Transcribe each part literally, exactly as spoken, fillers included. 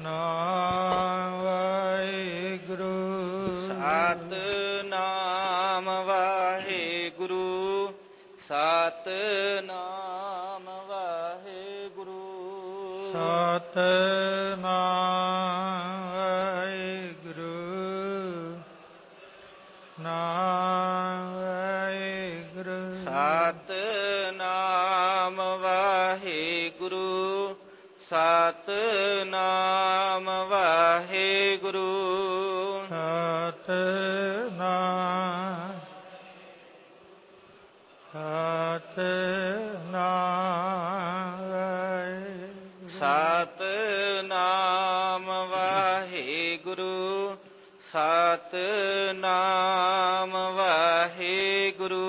ਸਤਿਨਾਮ ਵਾਹਿਗੁਰੂ ਸਤਿਨਾਮ ਵਾਹਿਗੁਰੂ ਸਤਿਨਾਮ ਵਾਹਿਗੁਰੂ ਸਤਿਨਾਮ ਵਾਹਿਗੁਰੂ ਨਾਮ ਵਾਹਿਗੁਰੂ ਸਤਿਨਾਮ ਵਾਹਿਗੁਰੂ ਸਤਿਨਾਮ ਵਾਹਿਗੁਰੂ ਸਤਿਨਾਮ ਸਤਿਨਾਮ ਵਾਹਿਗੁਰੂ ਸਤਿਨਾਮ ਵਾਹਿਗੁਰੂ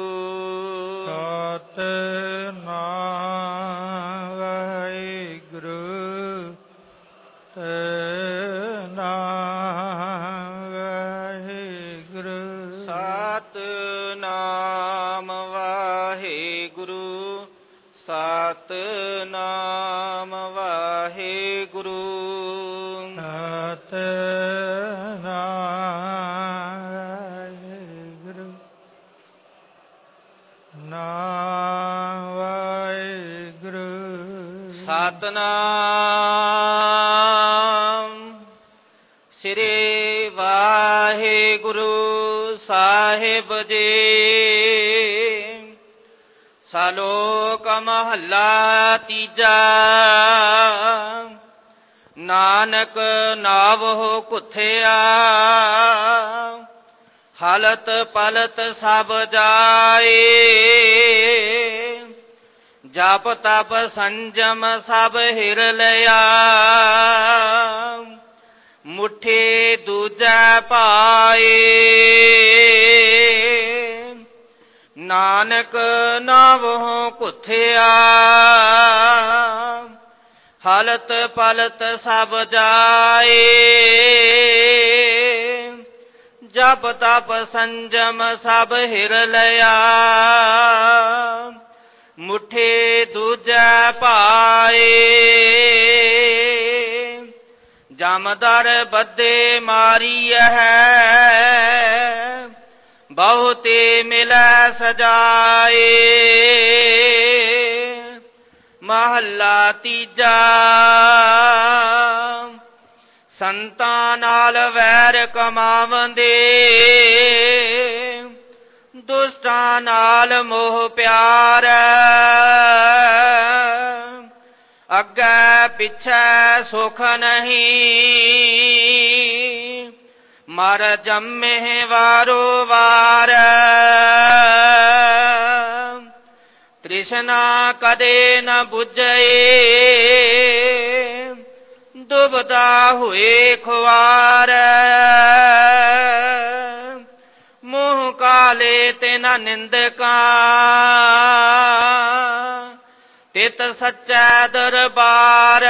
ਸਤਿਨਾਮ ਵਾਹਿਗੁਰੂ ਸਤਿਨਾਮ ਵਾਹਿਗੁਰੂ ਸਤਿਨਾਮ ਵਾਹਿਗੁਰੂ ਸਤਿਨਾਮ ਸ੍ਰੀ ਵਾਹਿਗੁਰੂ ਸਾਹਿਬ ਜੀ। ਸਲੋਕ ਮਹੱਲਾ ਤੀਜਾ। ਨਾਨਕ ਨਾਵਹੁ ਘੁੱਥਿਆ ਹਲਤ ਪਲਤ ਸਭ ਜਾਏ। ਜਪ ਤਪ ਸੰਜਮ ਸਭ ਹਿਰ ਲਿਆ ਮੁਠੀ ਦੂਜੈ ਪਾਏ। ਨਾਨਕ ਨਾਵਹੁ ਘੁੱਥਿਆ ਹਲਤ ਪਲਤ ਸਭ ਜਾਏ। ਜਪ ਤਪ ਸੰਜਮ ਸਭ ਹਿਰ ਲਿਆ ਮੁਠੀ ਦੂਜੈ ਪਾਏ। ਜਮਦਰ ਬੱਧੇ ਮਾਰੀਐ ਬਹੁਤੇ ਮਿਲੈ ਸਜਾਏ। ਮਹੱਲਾ ਤੀਜਾ। ਸੰਤਾਂ ਨਾਲ ਵੈਰ ਕਮਾਵੰਦੇ ਦੁਸ਼ਟਾਂ ਨਾਲ ਮੋਹ ਪਿਆਰ। ਅੱਗੇ ਪਿੱਛੇ ਸੁਖ ਨਹੀਂ ਮਰ ਜੰਮੇ ਵਾਰੋ ਵਾਰ। ਤ੍ਰਿਸ਼ਨਾ ਕਦੇ ਨ ਬੁਝੇ ਦੁਬਦਾ ਹੋਏ ਖੁਆਰ। ਮੂੰਹ ਕਾਲੇ ਤੇ ਨ ਨਿੰਦਕਾਂ ਤਿਤ ਸੱਚੈ ਦਰਬਾਰ।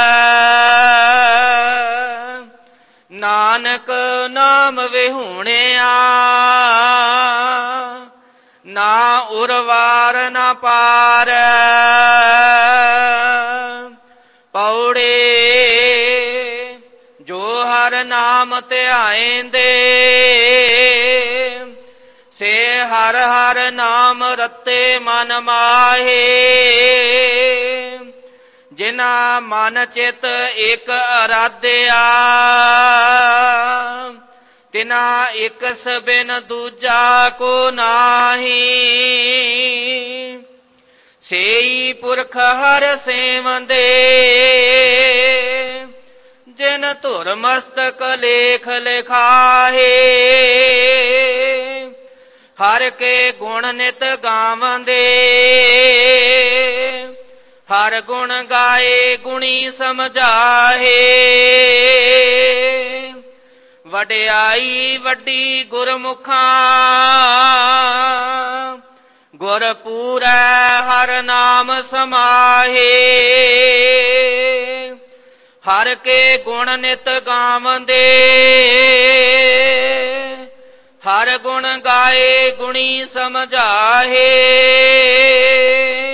ਨਾਨਕ ਨਾਮ ਵਿਹੂਣਿਆ ਨਾ ਉਰਵਾਰ ਨਾ ਪਾਰ। ਪੌੜੇ ਜੋ ਹਰ ਨਾਮ ਧਿਆਇਂਦੇ ਸੇ ਹਰ ਹਰ ਨਾਮ ਰਤੇ ਮਨ ਮਾਹੇ। ਜਿਨਾ ਮਨ ਚਿਤ ਇਕ ਅਰਾਧਿਆ ਤਿਨਾ ਇਕਸ ਬਿਨ ਦੂਜਾ ਕੋ ਨਾਹੀ। ਸੇਈ ਪੁਰਖ ਹਰ ਸੇਵੰਦੇ ਜਿਨ ਧੁਰ ਮਸਤਕ ਲੇਖ ਲਿਖਾਹੇ। ਹਰ ਕੇ ਗੁਣ ਨਿਤ ਗਾਵੰਦੇ ਹਰ ਗੁਣ ਗਾਏ ਗੁਣੀ ਸਮਝਾਹੇ। ਵਡਿਆਈ ਵੱਡੀ ਗੁਰਮੁਖਾਂ ਗੁਰ ਪੂਰੈ ਹਰ ਨਾਮ ਸਮਾਹੇ। ਹਰ ਕੇ ਗੁਣ ਨਿਤ ਗਾਵੰਦੇ ਹਰ ਗੁਣ ਗਾਏ ਗੁਣੀ ਸਮਝਾਹੇ।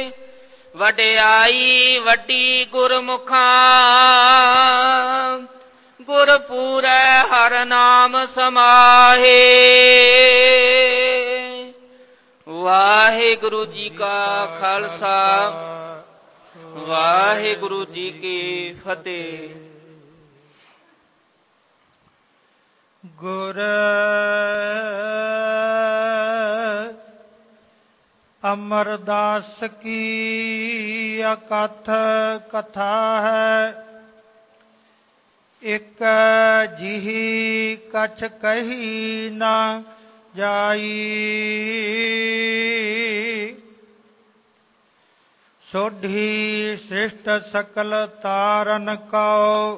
ਵਡਿਆਈ ਵੱਡੀ ਗੁਰਮੁਖਾਂ ਗੁਰ ਪੂਰੈ ਹਰਿ ਨਾਮ ਸਮਾਹੇ। ਵਾਹਿਗੁਰੂ ਜੀ ਕਾ ਖਾਲਸਾ, ਵਾਹਿਗੁਰੂ ਜੀ ਕੀ ਫਤਿਹ। ਗੁਰ ਅਮਰਦਾਸ ਕੀ ਅਕਥ ਕਥਾ ਹੈ, ਇਕ ਜਿਹੀ ਕਛ ਕਹੀ ਨਾ ਜਾਈ। ਸੋਢੀ ਸ੍ਰਿਸ਼ਟ ਸਕਲ ਤਾਰਨ ਕਉ,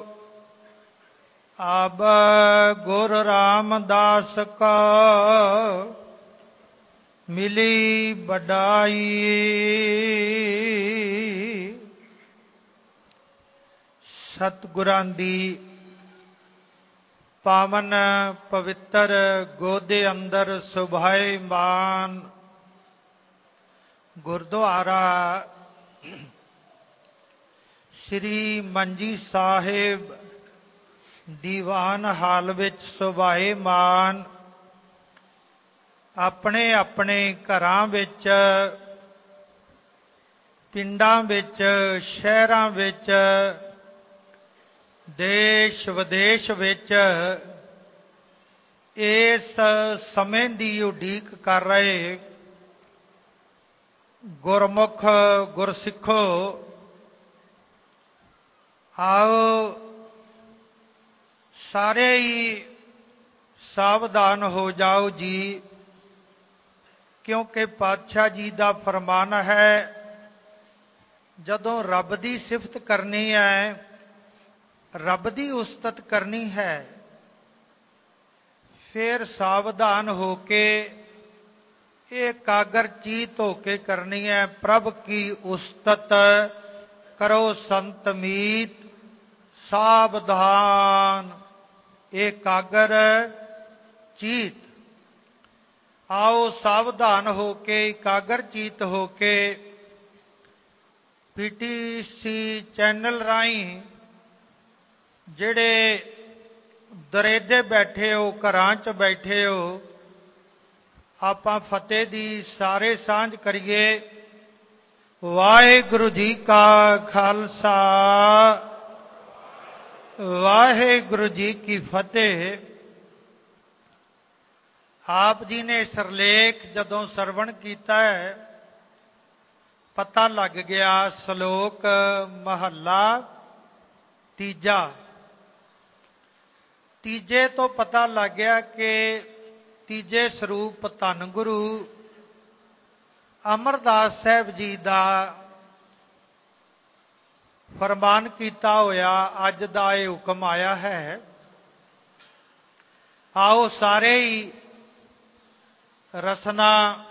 ਅਬ ਗੁਰ ਰਾਮਦਾਸ ਕਉ ਮਿਲੀ ਵਡਾਈ। ਸਤਿਗੁਰਾਂ ਦੀ ਪਾਵਨ ਪਵਿੱਤਰ ਗੋਦੇ ਅੰਦਰ ਸੁਭਾਏਮਾਨ ਗੁਰਦੁਆਰਾ ਸ੍ਰੀ ਮੰਜੀ ਸਾਹਿਬ ਦੀਵਾਨ ਹਾਲ ਵਿੱਚ ਸੁਭਾਏਮਾਨ ਆਪਣੇ ਆਪਣੇ ਘਰਾਂ ਵਿੱਚ, ਪਿੰਡਾਂ ਵਿੱਚ, ਸ਼ਹਿਰਾਂ ਵਿੱਚ, ਦੇਸ਼ ਵਿਦੇਸ਼ ਵਿੱਚ ਇਸ ਸਮੇਂ ਦੀ ਉਡੀਕ ਕਰ ਰਹੇ ਗੁਰਮੁਖ ਗੁਰਸਿੱਖੋ, ਆਓ ਸਾਰੇ ਹੀ ਸਾਵਧਾਨ ਹੋ ਜਾਓ ਜੀ, ਕਿਉਂਕਿ ਪਾਤਸ਼ਾਹ ਜੀ ਦਾ ਫਰਮਾਨ ਹੈ, ਜਦੋਂ ਰੱਬ ਦੀ ਸਿਫਤ ਕਰਨੀ ਹੈ, ਰੱਬ ਦੀ ਉਸਤਤ ਕਰਨੀ ਹੈ, ਫਿਰ ਸਾਵਧਾਨ ਹੋ ਕੇ ਇਹ ਕਾਗਰ ਚੀਤ ਹੋ ਕੇ ਕਰਨੀ ਹੈ। ਪ੍ਰਭ ਕੀ ਉਸਤਤ ਕਰੋ ਸੰਤ ਮੀਤ, ਸਾਵਧਾਨ ਇਹ ਕਾਗਰ ਚੀਤ। ਆਓ ਸਾਵਧਾਨ ਹੋ ਕੇ, ਇਕਾਗਰ ਚੀਤ ਹੋ ਕੇ ਪੀਟੀਸੀ ਚੈਨਲ ਰਾਹੀਂ ਜਿਹੜੇ ਦਰੇਡੇ ਬੈਠੇ ਹੋ, ਘਰਾਂ 'ਚ ਬੈਠੇ ਹੋ, ਆਪਾਂ ਫਤਿਹ ਦੀ ਸਾਰੇ ਸਾਂਝ ਕਰੀਏ। ਵਾਹਿਗੁਰੂ ਜੀ ਕਾ ਖਾਲਸਾ, ਵਾਹਿਗੁਰੂ ਜੀ ਕੀ ਫਤਿਹ। ਆਪ ਜੀ ਨੇ ਸਿਰਲੇਖ ਜਦੋਂ ਸਰਵਣ ਕੀਤਾ ਹੈ, ਪਤਾ ਲੱਗ ਗਿਆ ਸ਼ਲੋਕ ਮਹੱਲਾ ਤੀਜਾ। ਤੀਜੇ ਤੋਂ ਪਤਾ ਲੱਗ ਗਿਆ ਕਿ ਤੀਜੇ ਸਰੂਪ ਧੰਨ ਗੁਰੂ ਅਮਰਦਾਸ ਸਾਹਿਬ ਜੀ ਦਾ ਫਰਮਾਨ ਕੀਤਾ ਹੋਇਆ ਅੱਜ ਦਾ ਇਹ ਹੁਕਮ ਆਇਆ ਹੈ। ਆਓ ਸਾਰੇ ਹੀ ਰਸਨਾ,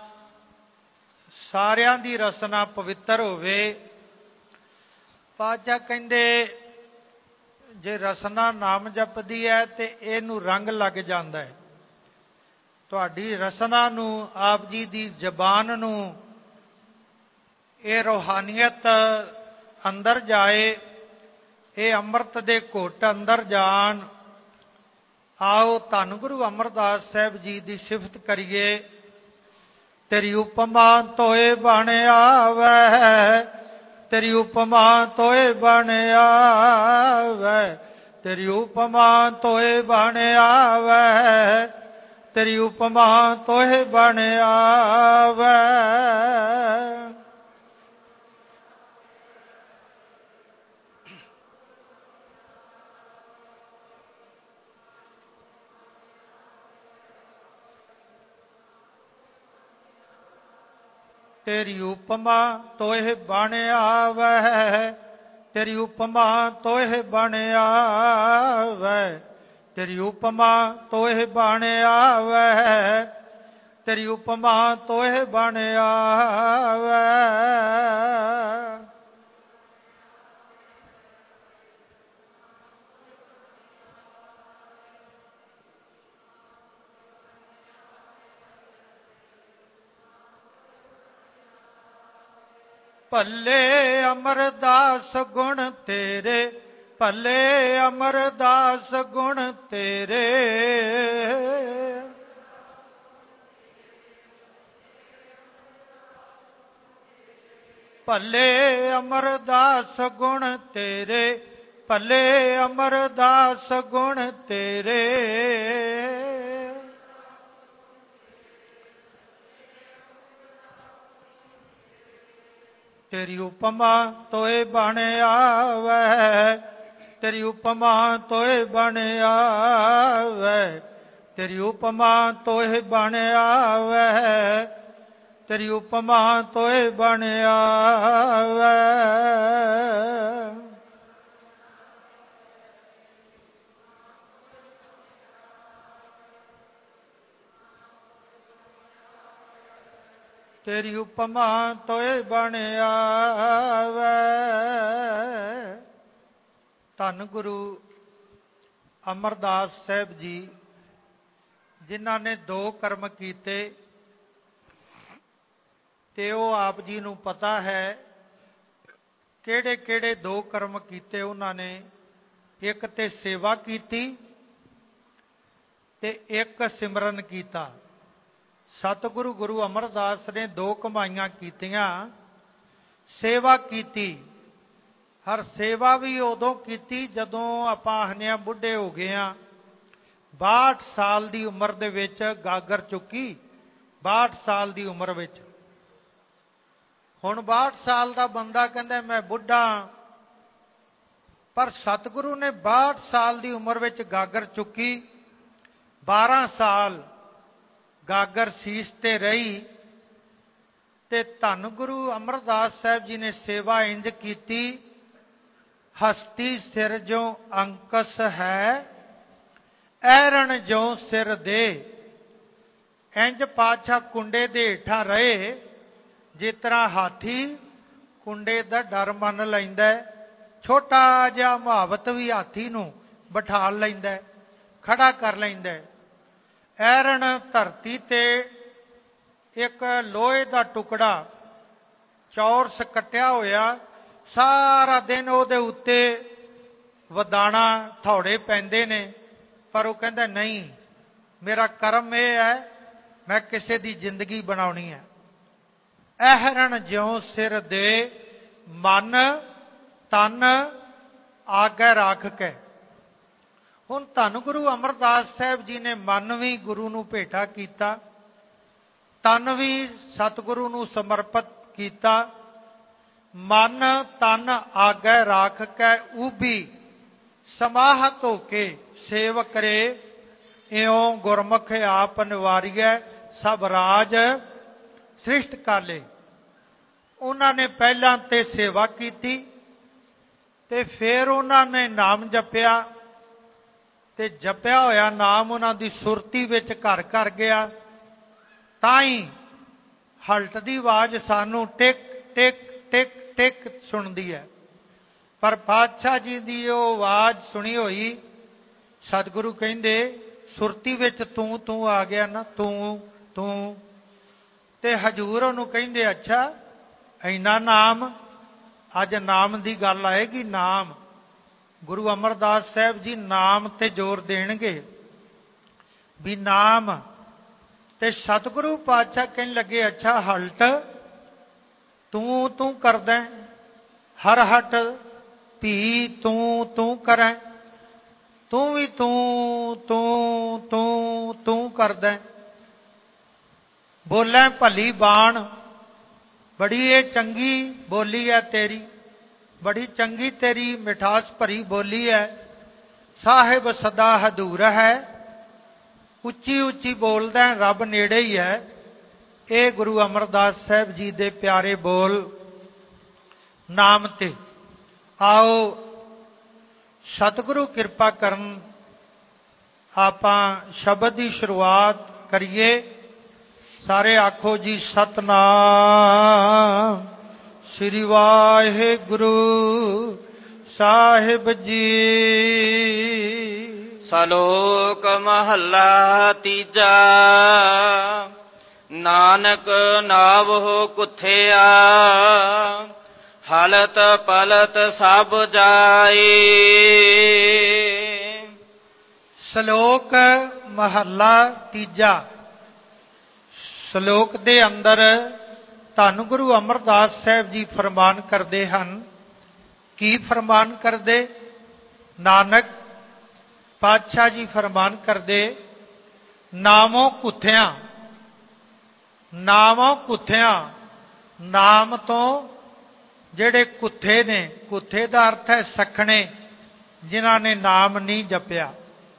ਸਾਰਿਆਂ ਦੀ ਰਸਨਾ ਪਵਿੱਤਰ ਹੋਵੇ। ਪਾਤਸ਼ਾਹ ਕਹਿੰਦੇ ਜੇ ਰਸਨਾ ਨਾਮ ਜਪਦੀ ਹੈ ਤੇ ਇਹਨੂੰ ਰੰਗ ਲੱਗ ਜਾਂਦਾ ਹੈ। ਤੁਹਾਡੀ ਰਸਨਾ ਨੂੰ, ਆਪ ਜੀ ਦੀ ਜ਼ਬਾਨ ਨੂੰ ਇਹ ਰੂਹਾਨੀਅਤ ਅੰਦਰ ਜਾਏ, ਇਹ ਅੰਮ੍ਰਿਤ ਦੇ ਘੁੱਟ ਅੰਦਰ ਜਾਣ। ਆਓ ਧੰਨ ਗੁਰੂ ਅਮਰਦਾਸ ਸਾਹਿਬ ਜੀ ਦੀ ਸਿਫਤ ਕਰੀਏ। ਤੇਰੀ ਉਪਮਾ ਤੋਏ ਬਣ ਆਵੈ, ਤੇਰੀ ਉਪਮਾ ਤੋਏ ਬਣ ਆਵੈ, ਤੇਰੀ ਉਪਮਾ ਤੋਏ ਬਣ ਆਵੈ, ਤੇਰੀ ਉਪਮਾ ਤੋਏ ਬਣ ਆਵੈ। ਤੇਰੀ ਉਪਮਾ ਤੋਹਿ ਬਣ ਆਵੈ, ਤੇਰੀ ਉਪਮਾ ਤੋਹਿ ਬਣ ਆਵੈ, ਤੇਰੀ ਉਪਮਾ ਤੋਹਿ ਬਣ ਆਵੈ, ਤੇਰੀ ਉਪਮਾ ਤੋਹਿ ਬਣ ਆਵੈ। ਭੱਲੇ ਅਮਰਦਾਸ ਗੁਣ ਤੇਰੇ, ਭਲੇ ਅਮਰਦਾਸ ਗੁਣ ਤੇਰੇ। ਭਲੇ ਅਮਰਦਾਸ ਗੁਣ ਤੇਰੇ, ਭਲੇ ਅਮਰਦਾਸ ਗੁਣ ਤੇਰੇ। ਤੇਰੀ ਉਪਮਾ ਤੋਏ ਬਣ ਆਵੈ, ਤੇਰੀ ਉਪਮਾ ਤੋਏ ਬਣ ਆਵੈ, ਤੇਰੀ ਉਪਮਾ ਤੋਏ ਬਣ ਆਵੈ, ਤੇਰੀ ਉਪਮਾ ਤੋਏ ਬਣ ਆਵੈ। ਤੇਰੀ ਉਪਮਾ ਤੋਏ ਬਣ ਆਵੈ। ਧੰਨ ਗੁਰੂ ਅਮਰਦਾਸ ਸਾਹਿਬ ਜੀ, ਜਿਨ੍ਹਾਂ ਨੇ ਦੋ ਕਰਮ ਕੀਤੇ ਤੇ ਉਹ ਆਪ ਜੀ ਨੂੰ ਪਤਾ ਹੈ ਕਿਹੜੇ ਕਿਹੜੇ ਦੋ ਕਰਮ ਕੀਤੇ ਉਹਨਾਂ ਨੇ। ਇੱਕ ਤੇ ਸੇਵਾ ਕੀਤੀ ਤੇ ਇੱਕ ਸਿਮਰਨ ਕੀਤਾ। ਸਤਿਗੁਰੂ ਗੁਰੂ ਅਮਰਦਾਸ ਨੇ ਦੋ ਕਮਾਈਆਂ ਕੀਤੀਆਂ। ਸੇਵਾ ਕੀਤੀ, ਹਰ ਸੇਵਾ ਵੀ ਉਦੋਂ ਕੀਤੀ ਜਦੋਂ ਆਪਾਂ ਆਖਦੇ ਹਾਂ ਬੁੱਢੇ ਹੋ ਗਏ ਹਾਂ। ਬਾਹਠ ਸਾਲ ਦੀ ਉਮਰ ਦੇ ਵਿੱਚ ਗਾਗਰ ਚੁੱਕੀ, ਬਾਹਠ ਸਾਲ ਦੀ ਉਮਰ ਵਿੱਚ। ਹੁਣ ਬਾਹਠ ਸਾਲ ਦਾ ਬੰਦਾ ਕਹਿੰਦਾ ਮੈਂ ਬੁੱਢਾ, ਪਰ ਸਤਿਗੁਰੂ ਨੇ ਬਾਹਠ ਸਾਲ ਦੀ ਉਮਰ ਵਿੱਚ ਗਾਗਰ ਚੁੱਕੀ। ਬਾਰਾਂ ਸਾਲ ਗਾਗਰ ਸੀਸ ਤੇ ਰਹੀ ਤੇ ਧੰਨ ਗੁਰੂ ਅਮਰਦਾਸ ਸਾਹਿਬ ਜੀ ਨੇ ਸੇਵਾ ਇੰਜ ਕੀਤੀ। ਹਸਤੀ ਸਿਰ ਜੋ ਅੰਕਸ ਹੈ, ਐਰਣ ਜੋ ਸਿਰ ਦੇ। ਇੰਜ ਪਾਤਸ਼ਾਹ ਕੁੰਡੇ ਦੇ ਹੇਠਾਂ ਰਹੇ ਜਿਸ ਤਰ੍ਹਾਂ ਹਾਥੀ ਕੁੰਡੇ ਦਾ ਡਰ ਮੰਨ ਲੈਂਦਾ। ਛੋਟਾ ਜਿਹਾ ਮੁਹਾਵਤ ਵੀ ਹਾਥੀ ਨੂੰ ਬਿਠਾ ਲੈਂਦਾ, ਖੜਾ ਕਰ ਲੈਂਦਾ। ਐਰਣ ਧਰਤੀ ਤੇ ਇੱਕ ਲੋਹੇ ਦਾ ਟੁਕੜਾ ਚੌਰਸ ਕੱਟਿਆ ਹੋਇਆ, ਸਾਰਾ ਦਿਨ ਉਹਦੇ ਉੱਤੇ ਵਦਾਣਾ ਥੌੜੇ ਪੈਂਦੇ ਨੇ, ਪਰ ਉਹ ਕਹਿੰਦਾ ਨਹੀਂ, ਮੇਰਾ ਕਰਮ ਇਹ ਹੈ ਮੈਂ ਕਿਸੇ ਦੀ ਜ਼ਿੰਦਗੀ ਬਣਾਉਣੀ ਹੈ। ਐਹਰਣ ਜਿਉਂ ਸਿਰ ਦੇ, ਮਨ ਤਨ ਆਗੇ ਰੱਖ ਕੇ। ਹੁਣ ਧੰਨ ਗੁਰੂ ਅਮਰਦਾਸ ਸਾਹਿਬ ਜੀ ਨੇ ਮਨ ਵੀ ਗੁਰੂ ਨੂੰ ਭੇਟਾ ਕੀਤਾ, ਤਨ ਵੀ ਸਤਿਗੁਰੂ ਨੂੰ ਸਮਰਪਿਤ ਕੀਤਾ। ਮਨ ਤਨ ਆਗੇ ਰੱਖ ਕੇ ਉਭੀ, ਸਮਾਹਤ ਹੋ ਕੇ ਸੇਵ ਕਰੇ। ਇਉਂ ਗੁਰਮੁਖ ਆਪ ਨਿਵਾਰੀਐ, ਸਭ ਰਾਜ ਸ੍ਰਿਸ਼ਟ ਕਾਲੇ। ਉਹਨਾਂ ਨੇ ਪਹਿਲਾਂ ਤੇ ਸੇਵਾ ਕੀਤੀ ਤੇ ਫਿਰ ਉਹਨਾਂ ਨੇ ਨਾਮ ਜਪਿਆ ਤੇ ਜਪਿਆ ਹੋਇਆ ਨਾਮ ਉਹਨਾਂ ਦੀ ਸੁਰਤੀ ਵਿੱਚ ਘਰ ਕਰ ਗਿਆ। ਤਾਂ ਹੀ ਹਲਟ ਦੀ ਆਵਾਜ਼ ਸਾਨੂੰ ਟਿਕ ਟਿਕ ਟਿਕ ਟਿਕ ਸੁਣਦੀ ਹੈ। ਪਰ ਪਾਤਸ਼ਾਹ ਜੀ ਦੀ ਉਹ ਆਵਾਜ਼ ਸੁਣੀ ਹੋਈ, ਸਤਿਗੁਰੂ ਕਹਿੰਦੇ ਸੁਰਤੀ ਵਿੱਚ ਤੂੰ ਤੂੰ ਆ ਗਿਆ ਨਾ, ਤੂੰ ਤੂੰ। ਤੇ ਹਜ਼ੂਰ ਉਹਨੂੰ ਕਹਿੰਦੇ ਅੱਛਾ ਇੰਨਾ ਨਾਮ, ਅੱਜ ਨਾਮ ਦੀ ਗੱਲ ਆਏਗੀ। ਨਾਮ ਗੁਰੂ ਅਮਰਦਾਸ ਸਾਹਿਬ ਜੀ ਨਾਮ ਤੇ ਜ਼ੋਰ ਦੇਣਗੇ ਵੀ ਨਾਮ। ਤੇ ਸਤਿਗੁਰੂ ਪਾਤਸ਼ਾਹ ਕਹਿਣ ਲੱਗੇ ਅੱਛਾ ਹਲਟ ਤੂੰ ਤੂੰ ਕਰਦਾ, ਹਰ ਹਟ ਭੀ ਤੂੰ ਤੂੰ ਕਰੈ। ਤੂੰ ਵੀ ਤੂੰ ਤੂੰ ਤੂੰ ਤੂੰ ਕਰਦਾ। ਬੋਲੇ ਭਲੀ ਬਾਣ, ਬੜੀ ਇਹ ਚੰਗੀ ਬੋਲੀ ਹੈ ਤੇਰੀ, ਬੜੀ ਚੰਗੀ ਤੇਰੀ ਮਿਠਾਸ ਭਰੀ ਬੋਲੀ ਹੈ। ਸਾਹਿਬ ਸਦਾ ਹਦੂਰ ਹੈ, ਉੱਚੀ ਉੱਚੀ ਬੋਲਦਾ, ਰੱਬ ਨੇੜੇ ਹੀ ਹੈ। ਇਹ ਗੁਰੂ ਅਮਰਦਾਸ ਸਾਹਿਬ ਜੀ ਦੇ ਪਿਆਰੇ ਬੋਲ ਨਾਮ ਤੇ। ਆਓ ਸਤਿਗੁਰੂ ਕਿਰਪਾ ਕਰਨ, ਆਪਾਂ ਸ਼ਬਦ ਦੀ ਸ਼ੁਰੂਆਤ ਕਰੀਏ। ਸਾਰੇ ਆਖੋ ਜੀ ਸਤਨਾਮ ਸ੍ਰੀ ਵਾਹਿਗੁਰੂ ਸਾਹਿਬ ਜੀ। ਸਲੋਕ ਮਹੱਲਾ ਤੀਜਾ। ਨਾਨਕ ਨਾਵਹੁ ਕੁਥਿਆ, ਹਲਤ ਪਲਤ ਸਭ ਜਾਏ। ਸ਼ਲੋਕ ਮਹੱਲਾ ਤੀਜਾ। ਸ਼ਲੋਕ ਦੇ ਅੰਦਰ ਧੰਨ ਗੁਰੂ ਅਮਰਦਾਸ ਸਾਹਿਬ ਜੀ ਫਰਮਾਨ ਕਰਦੇ ਹਨ। ਕੀ ਫਰਮਾਨ ਕਰਦੇ? ਨਾਨਕ ਪਾਤਸ਼ਾਹ ਜੀ ਫਰਮਾਨ ਕਰਦੇ, ਨਾਮੋਂ ਕੁੱਥਿਆਂ, ਨਾਮੋਂ ਕੁੱਥਿਆਂ, ਨਾਮ ਤੋਂ ਜਿਹੜੇ ਕੁੱਥੇ ਨੇ, ਕੁੱਥੇ ਦਾ ਅਰਥ ਹੈ ਸੱਖਣੇ, ਜਿਨ੍ਹਾਂ ਨੇ ਨਾਮ ਨਹੀਂ ਜਪਿਆ।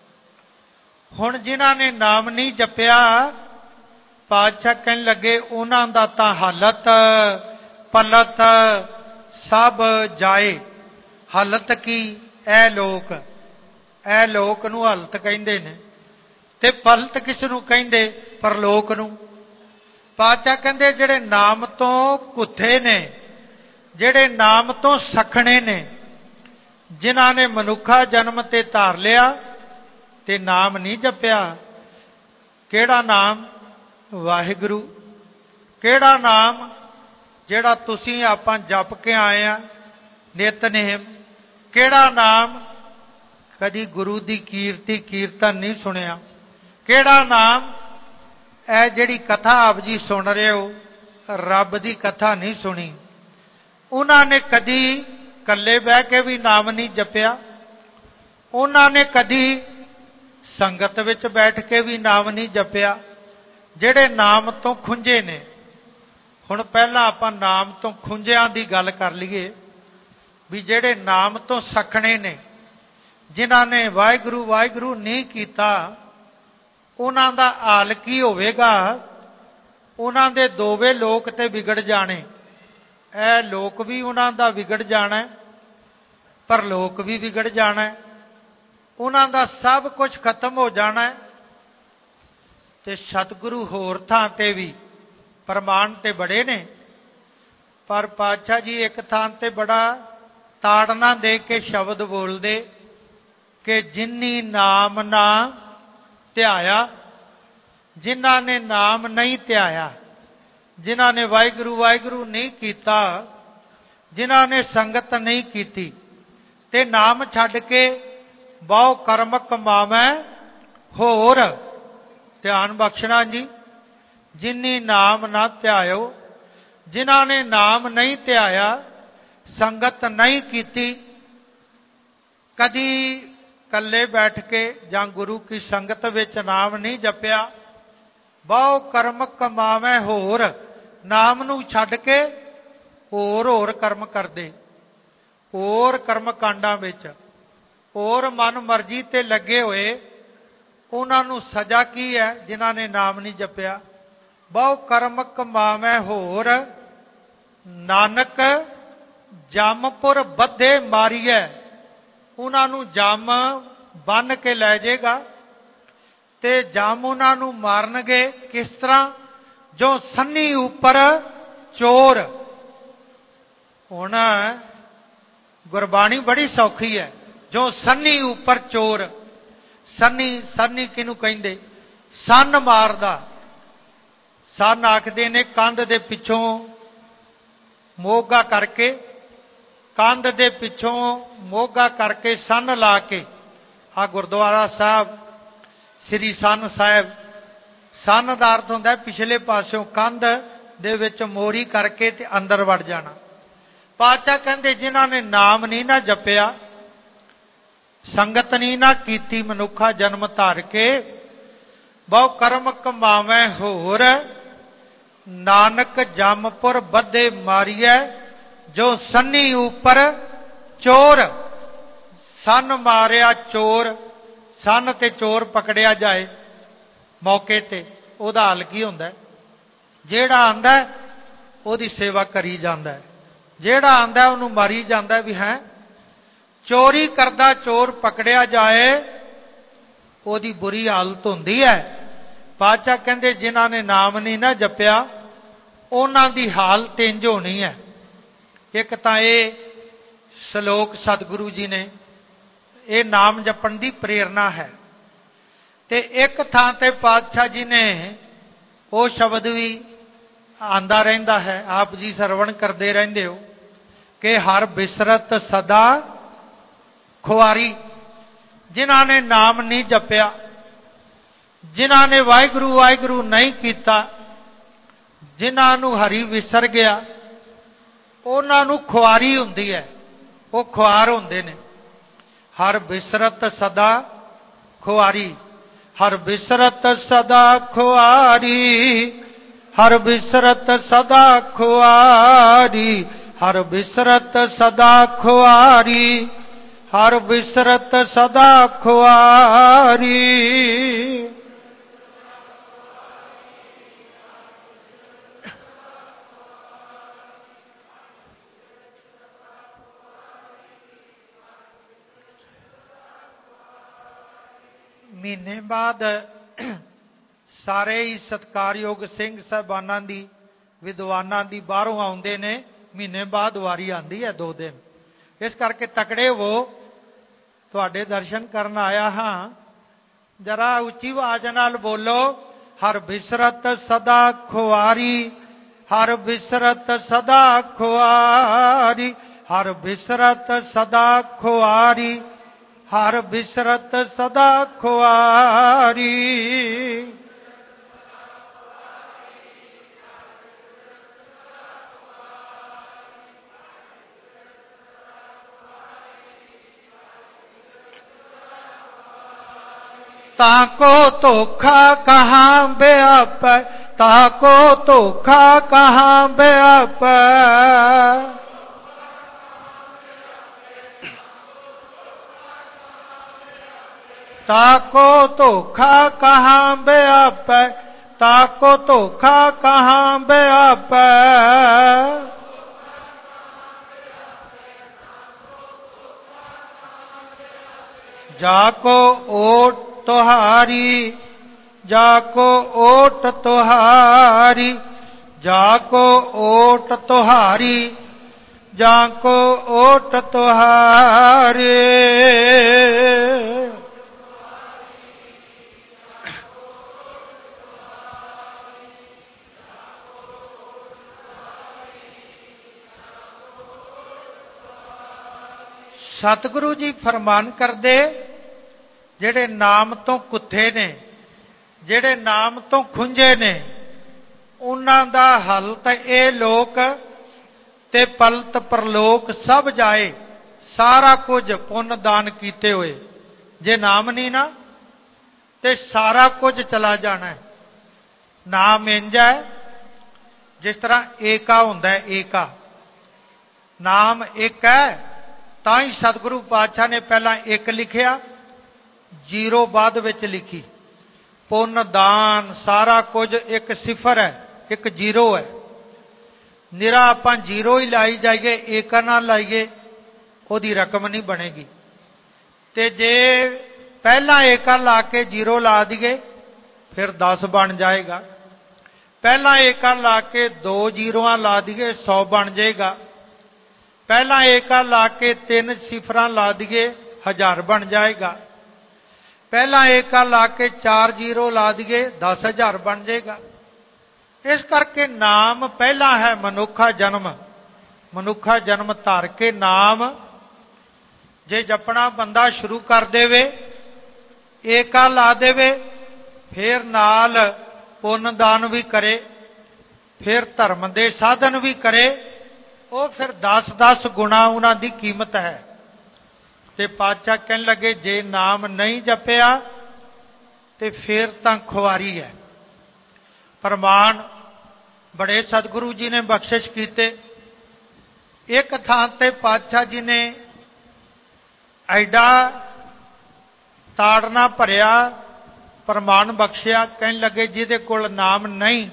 ਹੁਣ ਜਿਨ੍ਹਾਂ ਨੇ ਨਾਮ ਨਹੀਂ ਜਪਿਆ, ਪਾਤਸ਼ਾਹ ਕਹਿਣ ਲੱਗੇ ਉਹਨਾਂ ਦਾ ਤਾਂ ਹਾਲਤ ਪਲਤ ਸਭ ਜਾਏ। ਹਾਲਤ ਕੀ? ਇਹ ਲੋਕ, ਇਹ ਲੋਕ ਨੂੰ ਹਾਲਤ ਕਹਿੰਦੇ ਨੇ, ਤੇ ਪਲਤ ਕਿਸ ਨੂੰ ਕਹਿੰਦੇ? ਪਰਲੋਕ ਨੂੰ। ਪਾਤਸ਼ਾਹ ਕਹਿੰਦੇ ਜਿਹੜੇ ਨਾਮ ਤੋਂ ਕੁੱਥੇ ਨੇ, ਜਿਹੜੇ ਨਾਮ ਤੋਂ ਸੱਖਣੇ ਨੇ, ਜਿਨ੍ਹਾਂ ਨੇ ਮਨੁੱਖਾ ਜਨਮ ਤੇ ਧਾਰ ਲਿਆ ਤੇ ਨਾਮ ਨਹੀਂ ਜਪਿਆ। ਕਿਹੜਾ ਨਾਮ? ਵਾਹਿਗੁਰੂ। ਕਿਹੜਾ ਨਾਮ? ਜਿਹੜਾ ਤੁਸੀਂ ਆਪਾਂ ਜਪ ਕੇ ਆਏ ਆ, ਨਿਤਨੇਮ। ਕਿਹੜਾ ਨਾਮ? ਕਦੀ ਗੁਰੂ ਦੀ ਕੀਰਤੀ ਕੀਰਤਨ ਨਹੀਂ ਸੁਣਿਆ। ਕਿਹੜਾ ਨਾਮ? ਇਹ ਜਿਹੜੀ ਕਥਾ ਆਪ ਜੀ ਸੁਣ ਰਹੇ ਹੋ, ਰੱਬ ਦੀ ਕਥਾ ਨਹੀਂ ਸੁਣੀ। ਉਹਨਾਂ ਨੇ ਕਦੀ ਇਕੱਲੇ ਬਹਿ ਕੇ ਵੀ ਨਾਮ ਨਹੀਂ ਜਪਿਆ। ਉਹਨਾਂ ਨੇ ਕਦੀ ਸੰਗਤ ਵਿੱਚ ਬੈਠ ਕੇ ਵੀ ਨਾਮ ਨਹੀਂ ਜਪਿਆ। ਜਿਹੜੇ ਨਾਮ ਤੋਂ ਖੁੰਝੇ ਨੇ। ਹੁਣ ਪਹਿਲਾਂ ਆਪਾਂ ਨਾਮ ਤੋਂ ਖੁੰਝਿਆਂ ਦੀ ਗੱਲ ਕਰ ਲਈਏ, ਵੀ ਜਿਹੜੇ ਨਾਮ ਤੋਂ ਸੱਖਣੇ ਨੇ, ਜਿਨ੍ਹਾਂ ਨੇ ਵਾਹਿਗੁਰੂ ਵਾਹਿਗੁਰੂ ਨਹੀਂ ਕੀਤਾ, ਉਹਨਾਂ ਦਾ ਹਾਲ ਕੀ ਹੋਵੇਗਾ? ਉਹਨਾਂ ਦੇ ਦੋਵੇਂ ਲੋਕ ਤੇ ਵਿਗੜ ਜਾਣੇ। ਇਹ ਲੋਕ ਵੀ ਉਹਨਾਂ ਦਾ ਵਿਗੜ ਜਾਣਾ, ਪਰਲੋਕ ਵੀ ਵਿਗੜ ਜਾਣਾ। ਉਹਨਾਂ ਦਾ ਸਭ ਕੁਝ ਖਤਮ ਹੋ ਜਾਣਾ। ਤੇ ਸਤਿਗੁਰੂ ਹੋਰ ਥਾਂ ਤੇ ਵੀ ਪ੍ਰਮਾਣ ਤੇ ਬੜੇ ਨੇ, ਪਰ ਪਾਤਸ਼ਾਹ ਜੀ ਇੱਕ ਥਾਂ ਤੇ ਬੜਾ ਤਾੜਨਾ ਦੇ ਕੇ ਸ਼ਬਦ ਬੋਲਦੇ ਕਿ ਜਿਨੀ ਨਾਮ ਨਾ ਧਿਆਇਆ। ਜਿਨ੍ਹਾਂ ਨੇ ਨਾਮ ਨਹੀਂ ਧਿਆਇਆ, ਜਿਨ੍ਹਾਂ ਨੇ ਵਾਹਿਗੁਰੂ ਵਾਹਿਗੁਰੂ ਨਹੀਂ ਕੀਤਾ, ਜਿਨ੍ਹਾਂ ਨੇ ਸੰਗਤ ਨਹੀਂ ਕੀਤੀ ਤੇ ਨਾਮ ਛੱਡ ਕੇ ਬਹੁ ਕਰਮ ਕਮਾਵੈ ਹੋਰ। ਧਿਆਨ ਬਖਸ਼ਣਾ ਜੀ। ਜਿਨੀ ਨਾਮ ਨਾ ਧਿਆਇਓ, ਜਿਨ੍ਹਾਂ ਨੇ ਨਾਮ ਨਹੀਂ ਧਿਆਇਆ, ਸੰਗਤ ਨਹੀਂ ਕੀਤੀ, ਕਦੀ ਇਕੱਲੇ ਬੈਠ ਕੇ ਜਾਂ ਗੁਰੂ ਕੀ ਸੰਗਤ ਵਿੱਚ ਨਾਮ ਨਹੀਂ ਜਪਿਆ, ਬਹੁ ਕਰਮ ਕਮਾਵੈ ਹੋਰ। ਨਾਮ ਨੂੰ ਛੱਡ ਕੇ ਹੋਰ ਹੋਰ ਕਰਮ ਕਰਦੇ, ਹੋਰ ਕਰਮ ਕਾਂਡਾਂ ਵਿੱਚ, ਹੋਰ ਮਨ ਮਰਜ਼ੀ ਤੇ ਲੱਗੇ ਹੋਏ। ਉਹਨਾਂ ਨੂੰ ਸਜ਼ਾ ਕੀ ਹੈ? ਜਿਨ੍ਹਾਂ ਨੇ ਨਾਮ ਨਹੀਂ ਜਪਿਆ। ਬਹੁ ਕਰਮ ਕਮਾਵੈ ਹੋਰ, ਨਾਨਕ ਜਮਪੁਰ ਬੱਧੇ ਮਾਰੀਐ। ਉਹਨਾਂ ਨੂੰ ਜਮ ਬੰਨ ਕੇ ਲੈ ਜਾਏਗਾ ਤੇ ਜਮ ਉਹਨਾਂ ਨੂੰ ਮਾਰਨਗੇ। ਕਿਸ ਤਰ੍ਹਾਂ? ਜੋ ਸੰਨੀ ਉੱਪਰ ਚੋਰ। ਹੁਣ ਗੁਰਬਾਣੀ ਬੜੀ ਸੌਖੀ ਹੈ। ਜੋ ਸੰਨੀ ਉੱਪਰ ਚੋਰ। ਸੰਨੀ, ਸੰਨੀ ਕਿਹਨੂੰ ਕਹਿੰਦੇ? ਸੰਨ ਮਾਰਦਾ। ਸੰਨ ਆਖਦੇ ਨੇ ਕੰਧ ਦੇ ਪਿੱਛੋਂ ਮੋਗਾ ਕਰਕੇ, ਕੰਧ ਦੇ ਪਿੱਛੋਂ ਮੋਗਾ ਕਰਕੇ ਸੰਨ ਲਾ ਕੇ। ਆ ਗੁਰਦੁਆਰਾ ਸਾਹਿਬ ਸ੍ਰੀ ਸੰਨ ਸਾਹਿਬ, ਸੰਨ ਦਾ ਅਰਥ ਹੁੰਦਾ ਪਿਛਲੇ ਪਾਸਿਓਂ ਕੰਧ ਦੇ ਵਿੱਚ ਮੋਰੀ ਕਰਕੇ ਤੇ ਅੰਦਰ ਵੜ ਜਾਣਾ। ਪਾਤਸ਼ਾਹ ਕਹਿੰਦੇ ਜਿਨ੍ਹਾਂ ਨੇ ਨਾਮ ਨਹੀਂ ਨਾ ਜਪਿਆ, ਸੰਗਤ ਨਹੀਂ ਨਾ ਕੀਤੀ ਮਨੁੱਖਾ ਜਨਮ ਧਾਰ ਕੇ, ਬਹੁ ਕਰਮ ਕਮਾਵੈ ਹੋਰ, ਨਾਨਕ ਜਮਪੁਰ ਬੱਧੇ ਮਾਰੀਐ। ਜੋ ਸੰਨੀ ਉੱਪਰ ਚੋਰ। ਸੰਨ ਮਾਰਿਆ ਚੋਰ, ਸੰਨ ਤੇ ਚੋਰ ਪਕੜਿਆ ਜਾਏ ਮੌਕੇ ਤੇ, ਉਹਦਾ ਹਾਲ ਕੀ ਹੁੰਦਾ? ਜਿਹੜਾ ਆਂਦਾ ਉਹਦੀ ਸੇਵਾ ਕਰੀ ਜਾਂਦਾ, ਜਿਹੜਾ ਆਂਦਾ ਉਹਨੂੰ ਮਾਰੀ ਜਾਂਦਾ। ਵੀ ਹੈ ਚੋਰੀ ਕਰਦਾ ਚੋਰ ਪਕੜਿਆ ਜਾਏ, ਉਹਦੀ ਬੁਰੀ ਹਾਲਤ ਹੁੰਦੀ ਹੈ। ਪਾਤਸ਼ਾਹ ਕਹਿੰਦੇ ਜਿਨ੍ਹਾਂ ਨੇ ਨਾਮ ਨਹੀਂ ਨਾ ਜਪਿਆ, ਉਹਨਾਂ ਦੀ ਹਾਲਤ ਇੰਝ ਹੋਣੀ ਹੈ। ਇੱਕ ਤਾਂ ਇਹ ਸ਼ਲੋਕ ਸਤਿਗੁਰੂ ਜੀ ਨੇ, ਇਹ ਨਾਮ ਜਪਣ ਦੀ ਪ੍ਰੇਰਣਾ ਹੈ। ਤੇ ਇੱਕ ਥਾਂ ਤੇ ਪਾਤਸ਼ਾਹ ਜੀ ਨੇ ਉਹ ਸ਼ਬਦ ਵੀ ਆਂਦਾ ਰਹਿੰਦਾ ਹੈ, ਆਪ ਜੀ ਸਰਵਣ ਕਰਦੇ ਰਹਿੰਦੇ ਹੋ ਕਿ ਹਰ ਬਿਸਰਤ ਸਦਾ ਖੁਆਰੀ। ਜਿਨ੍ਹਾਂ ਨੇ ਨਾਮ ਨਹੀਂ ਜਪਿਆ, ਜਿਨ੍ਹਾਂ ਨੇ ਵਾਹਿਗੁਰੂ ਵਾਹਿਗੁਰੂ ਨਹੀਂ ਕੀਤਾ, ਜਿਨ੍ਹਾਂ ਨੂੰ ਹਰੀ ਵਿਸਰ ਗਿਆ, ਉਹਨਾਂ ਨੂੰ ਖੁਆਰੀ ਹੁੰਦੀ ਹੈ, ਉਹ ਖੁਆਰ ਹੁੰਦੇ ਨੇ। ਹਰ ਬਿਸਰਤ ਸਦਾ ਖੁਆਰੀ, ਹਰ ਬਿਸਰਤ ਸਦਾ ਖੁਆਰੀ, ਹਰ ਬਿਸਰਤ ਸਦਾ ਖੁਆਰੀ, ਹਰ ਬਿਸਰਤ ਸਦਾ ਖੁਆਰੀ, ਹਰ ਬਿਸਰਤ ਸਦਾ ਖੁਆਰੀ। ਮਹੀਨੇ ਬਾਅਦ ਸਾਰੇ ਹੀ ਸਤਿਕਾਰਯੋਗ ਸਿੰਘ ਸਾਹਿਬਾਨਾਂ ਦੀ, ਵਿਦਵਾਨਾਂ ਦੀ ਬਾਹਰੋਂ ਆਉਂਦੇ ਨੇ। ਮਹੀਨੇ ਬਾਅਦ ਵਾਰੀ ਆਉਂਦੀ ਹੈ, ਦੋ ਦਿਨ। ਇਸ ਕਰਕੇ ਤਕੜੇ ਹੋ, ਤੁਹਾਡੇ ਦਰਸ਼ਨ ਕਰਨ ਆਇਆ ਹਾਂ। ਜਰਾ ਉੱਚੀ ਆਵਾਜ਼ ਨਾਲ ਬੋਲੋ, ਹਰ ਬਿਸਰਤ ਸਦਾ ਖੁਆਰੀ, ਹਰ ਬਿਸਰਤ ਸਦਾ ਖੁਆਰੀ, ਹਰ ਬਿਸਰਤ ਸਦਾ ਖੁਆਰੀ, ਹਰ ਬਿਸਰਤ ਸਦਾ ਖੁਆਰੀ। ताको धोखा कहाँ व्यापै, ताको धोखा कहाँ व्यापै, ताको धोखा कहाँ व्यापै, ताको धोखा कहाँ व्यापै। जाको ओट तुहारी, जाको ओट तुहारी, जाको ओट तुहारी, जाको ओट तुहारी। सतगुरु जी फरमान करदे, ਜਿਹੜੇ ਨਾਮ ਤੋਂ ਕੁੱਥੇ ਨੇ, ਜਿਹੜੇ ਨਾਮ ਤੋਂ ਖੁੰਝੇ ਨੇ, ਉਹਨਾਂ ਦਾ ਹੱਲ ਤਾਂ ਇਹ ਲੋਕ ਤੇ ਪਲਤ ਪਰਲੋਕ ਸਭ ਜਾਏ, ਸਾਰਾ ਕੁਝ ਪੁੰਨ ਦਾਨ ਕੀਤੇ ਹੋਏ। ਜੇ ਨਾਮ ਨਹੀਂ ਨਾ ਤੇ ਸਾਰਾ ਕੁਝ ਚਲਾ ਜਾਣਾ ਹੈ। ਨਾਮ ਇੰਝ ਹੈ ਜਿਸ ਤਰ੍ਹਾਂ ਏਕਾ ਹੁੰਦਾ ਹੈ, ਏਕਾ ਨਾਮ ਇੱਕ ਹੈ। ਤਾਂ ਹੀ ਸਤਿਗੁਰੂ ਪਾਤਸ਼ਾਹ ਨੇ ਪਹਿਲਾਂ ਇੱਕ ਲਿਖਿਆ, ਜੀਰੋ ਬਾਅਦ ਵਿੱਚ ਲਿਖੀ। ਪੁੰਨ ਦਾਨ ਸਾਰਾ ਕੁਝ ਇੱਕ ਸਿਫਰ ਹੈ, ਇੱਕ ਜੀਰੋ ਹੈ। ਨਿਰਾ ਆਪਾਂ ਜੀਰੋ ਹੀ ਲਾਈ ਜਾਈਏ, ਏਕਾ ਨਾ ਲਾਈਏ, ਉਹਦੀ ਰਕਮ ਨਹੀਂ ਬਣੇਗੀ। ਤੇ ਜੇ ਪਹਿਲਾਂ ਏਕਾ ਲਾ ਕੇ ਜੀਰੋ ਲਾ ਦਈਏ ਫਿਰ ਦਸ ਬਣ ਜਾਏਗਾ। ਪਹਿਲਾਂ ਏਕਾ ਲਾ ਕੇ ਦੋ ਜੀਰੋਆਂ ਲਾ ਦਈਏ ਸੌ ਬਣ ਜਾਏਗਾ। ਪਹਿਲਾਂ ਏਕਾ ਲਾ ਕੇ ਤਿੰਨ ਸਿਫਰਾਂ ਲਾ ਦਈਏ ਹਜ਼ਾਰ ਬਣ ਜਾਏਗਾ। ਪਹਿਲਾਂ ਏਕਾ ਲਾ ਕੇ ਚਾਰ ਜੀਰੋ ਲਾ ਦਈਏ ਦਸ ਹਜ਼ਾਰ ਬਣ ਜਾਏਗਾ। ਇਸ ਕਰਕੇ ਨਾਮ ਪਹਿਲਾਂ ਹੈ ਮਨੁੱਖਾ ਜਨਮ। ਮਨੁੱਖਾ ਜਨਮ ਧਾਰ ਕੇ ਨਾਮ ਜੇ ਜਪਣਾ ਬੰਦਾ ਸ਼ੁਰੂ ਕਰ ਦੇਵੇ, ਏਕਾ ਲਾ ਦੇਵੇ, ਫਿਰ ਨਾਲ ਪੁੰਨ ਦਾਨ ਵੀ ਕਰੇ, ਫਿਰ ਧਰਮ ਦੇ ਸਾਧਨ ਵੀ ਕਰੇ, ਉਹ ਫਿਰ ਦਸ ਦਸ ਗੁਣਾ ਉਹਨਾਂ ਦੀ ਕੀਮਤ ਹੈ। ਤੇ ਪਾਤਸ਼ਾਹ ਕਹਿਣ ਲੱਗੇ, ਜੇ ਨਾਮ ਨਹੀਂ ਜਪਿਆ ਤੇ ਫਿਰ ਤਾਂ ਖੁਆਰੀ ਹੈ। ਪ੍ਰਮਾਣ ਬੜੇ ਸਤਿਗੁਰੂ ਜੀ ਨੇ ਬਖਸ਼ਿਸ਼ ਕੀਤੇ। ਇੱਕ ਥਾਂ ਤੇ ਪਾਤਸ਼ਾਹ ਜੀ ਨੇ ਐਡਾ ਤਾੜਨਾ ਭਰਿਆ ਪ੍ਰਮਾਣ ਬਖਸ਼ਿਆ। ਕਹਿਣ ਲੱਗੇ, ਜਿਹਦੇ ਕੋਲ ਨਾਮ ਨਹੀਂ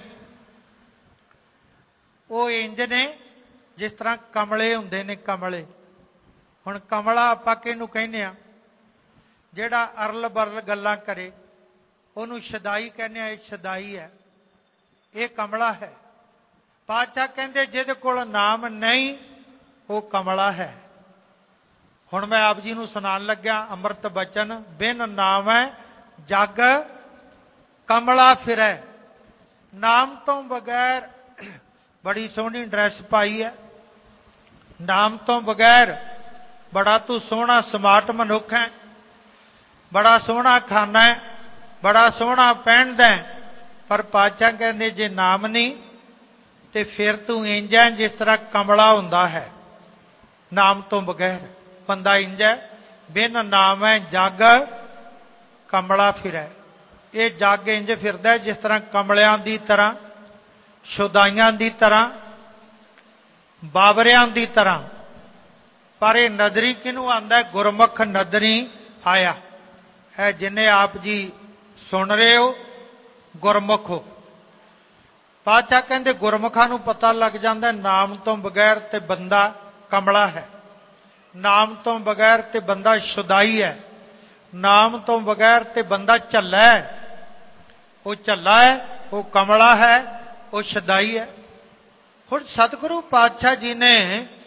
ਉਹ ਇੰਜ ਨੇ ਜਿਸ ਤਰ੍ਹਾਂ ਕਮਲੇ ਹੁੰਦੇ ਨੇ, ਕਮਲੇ। ਹੁਣ ਕਮਲਾ ਆਪਾਂ ਕਿਹਨੂੰ ਕਹਿੰਦੇ ਆ? ਜਿਹੜਾ ਅਰਲ ਬਰਲ ਗੱਲਾਂ ਕਰੇ ਉਹਨੂੰ ਸ਼ਦਾਈ ਕਹਿੰਦੇ ਆ। ਇਹ ਸ਼ਦਾਈ ਹੈ, ਇਹ ਕਮਲਾ ਹੈ। ਪਾਤਸ਼ਾਹ ਕਹਿੰਦੇ ਜਿਹਦੇ ਕੋਲ ਨਾਮ ਨਹੀਂ ਉਹ ਕਮਲਾ ਹੈ। ਹੁਣ ਮੈਂ ਆਪ ਜੀ ਨੂੰ ਸੁਣਾਉਣ ਲੱਗਿਆ ਅੰਮ੍ਰਿਤ ਬਚਨ, ਬਿਨ ਨਾਮੈ ਜਗ ਕਮਲਾ ਫਿਰੈ। ਨਾਮ ਤੋਂ ਬਗੈਰ ਬੜੀ ਸੋਹਣੀ ਡਰੈਸ ਪਾਈ ਹੈ। ਨਾਮ ਤੋਂ ਬਗੈਰ ਬੜਾ ਤੂੰ ਸੋਹਣਾ ਸਮਾਰਟ ਮਨੁੱਖ ਹੈ, ਬੜਾ ਸੋਹਣਾ ਖਾਣਾ ਹੈ, ਬੜਾ ਸੋਹਣਾ ਪਹਿਨਦਾ ਹੈ, ਪਰ ਪਾਤਸ਼ਾਹ ਕਹਿੰਦੇ ਜੇ ਨਾਮ ਨਹੀਂ ਤੇ ਫਿਰ ਤੂੰ ਇੰਝ ਹੈ ਜਿਸ ਤਰ੍ਹਾਂ ਕਮਲਾ ਹੁੰਦਾ ਹੈ। ਨਾਮ ਤੋਂ ਬਗੈਰ ਬੰਦਾ ਇੰਝ ਹੈ, ਬਿਨ ਨਾਮ ਹੈ ਜਗ ਕਮਲਾ ਫਿਰੈ। ਇਹ ਜੱਗ ਇੰਝ ਫਿਰਦਾ ਜਿਸ ਤਰ੍ਹਾਂ ਕਮਲਿਆਂ ਦੀ ਤਰ੍ਹਾਂ, ਸ਼ੁਦਾਈਆਂ ਦੀ ਤਰ੍ਹਾਂ, ਬਾਬਰਿਆਂ ਦੀ ਤਰ੍ਹਾਂ। ਪਰ ਇਹ ਨਦਰੀ ਕਿਹਨੂੰ ਆਉਂਦਾ? ਗੁਰਮੁਖ ਨਦਰੀ ਆਇਆ ਹੈ। ਜਿੰਨੇ ਆਪ ਜੀ ਸੁਣ ਰਹੇ ਹੋ ਗੁਰਮੁਖ ਹੋ। ਪਾਤਸ਼ਾਹ ਕਹਿੰਦੇ ਗੁਰਮੁਖਾਂ ਨੂੰ ਪਤਾ ਲੱਗ ਜਾਂਦਾ ਨਾਮ ਤੋਂ ਬਗੈਰ ਤੇ ਬੰਦਾ ਕਮਲਾ ਹੈ, ਨਾਮ ਤੋਂ ਬਗੈਰ ਤੇ ਬੰਦਾ ਸ਼ੁਦਾਈ ਹੈ, ਨਾਮ ਤੋਂ ਬਗੈਰ ਤੇ ਬੰਦਾ ਝੱਲਾ ਹੈ। ਉਹ ਝੱਲਾ ਹੈ, ਉਹ ਕਮਲਾ ਹੈ, ਉਹ ਸ਼ੁਦਾਈ ਹੈ। ਹੁਣ ਸਤਿਗੁਰੂ ਪਾਤਸ਼ਾਹ ਜੀ ਨੇ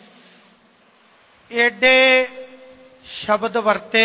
ਏਡੇ ਸ਼ਬਦ ਵਰਤੇ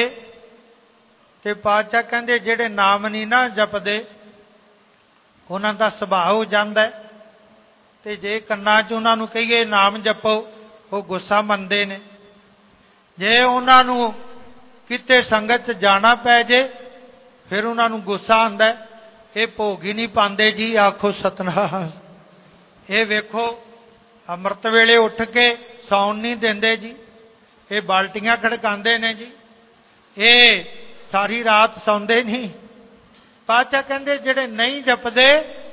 ਤੇ ਪਾਤਸ਼ਾਹ ਕਹਿੰਦੇ ਜਿਹੜੇ ਨਾਮ ਨਹੀਂ ਨਾ ਜਪਦੇ ਉਹਨਾਂ ਦਾ ਸੁਭਾਅ ਹੋ ਜਾਂਦਾ ਹੈ। ਤੇ ਜੇ ਕੰਨਾਂ 'ਚ ਉਹਨਾਂ ਨੂੰ ਕਹੀਏ ਨਾਮ ਜਪੋ, ਉਹ ਗੁੱਸਾ ਮੰਨਦੇ ਨੇ। ਜੇ ਉਹਨਾਂ ਨੂੰ ਕਿਤੇ ਸੰਗਤ 'ਚ ਜਾਣਾ ਪੈ ਜੇ ਫਿਰ ਉਹਨਾਂ ਨੂੰ ਗੁੱਸਾ ਆਉਂਦਾ ਹੈ, ਇਹ ਭੋਗ ਹੀ ਨਹੀਂ ਪਾਉਂਦੇ ਜੀ, ਆਖੋ ਸਤਿਨਾਮ। ਇਹ ਵੇਖੋ ਅੰਮ੍ਰਿਤ ਵੇਲੇ ਉੱਠ ਕੇ ਸੌਣ ਨਹੀਂ ਦਿੰਦੇ ਜੀ, ਇਹ ਬਾਲਟੀਆਂ ਖੜਕਾਉਂਦੇ ਨੇ ਜੀ, ਇਹ ਸਾਰੀ ਰਾਤ ਸੌਂਦੇ ਨਹੀਂ। ਪਾਤਸ਼ਾਹ ਕਹਿੰਦੇ ਜਿਹੜੇ ਨਹੀਂ ਜਪਦੇ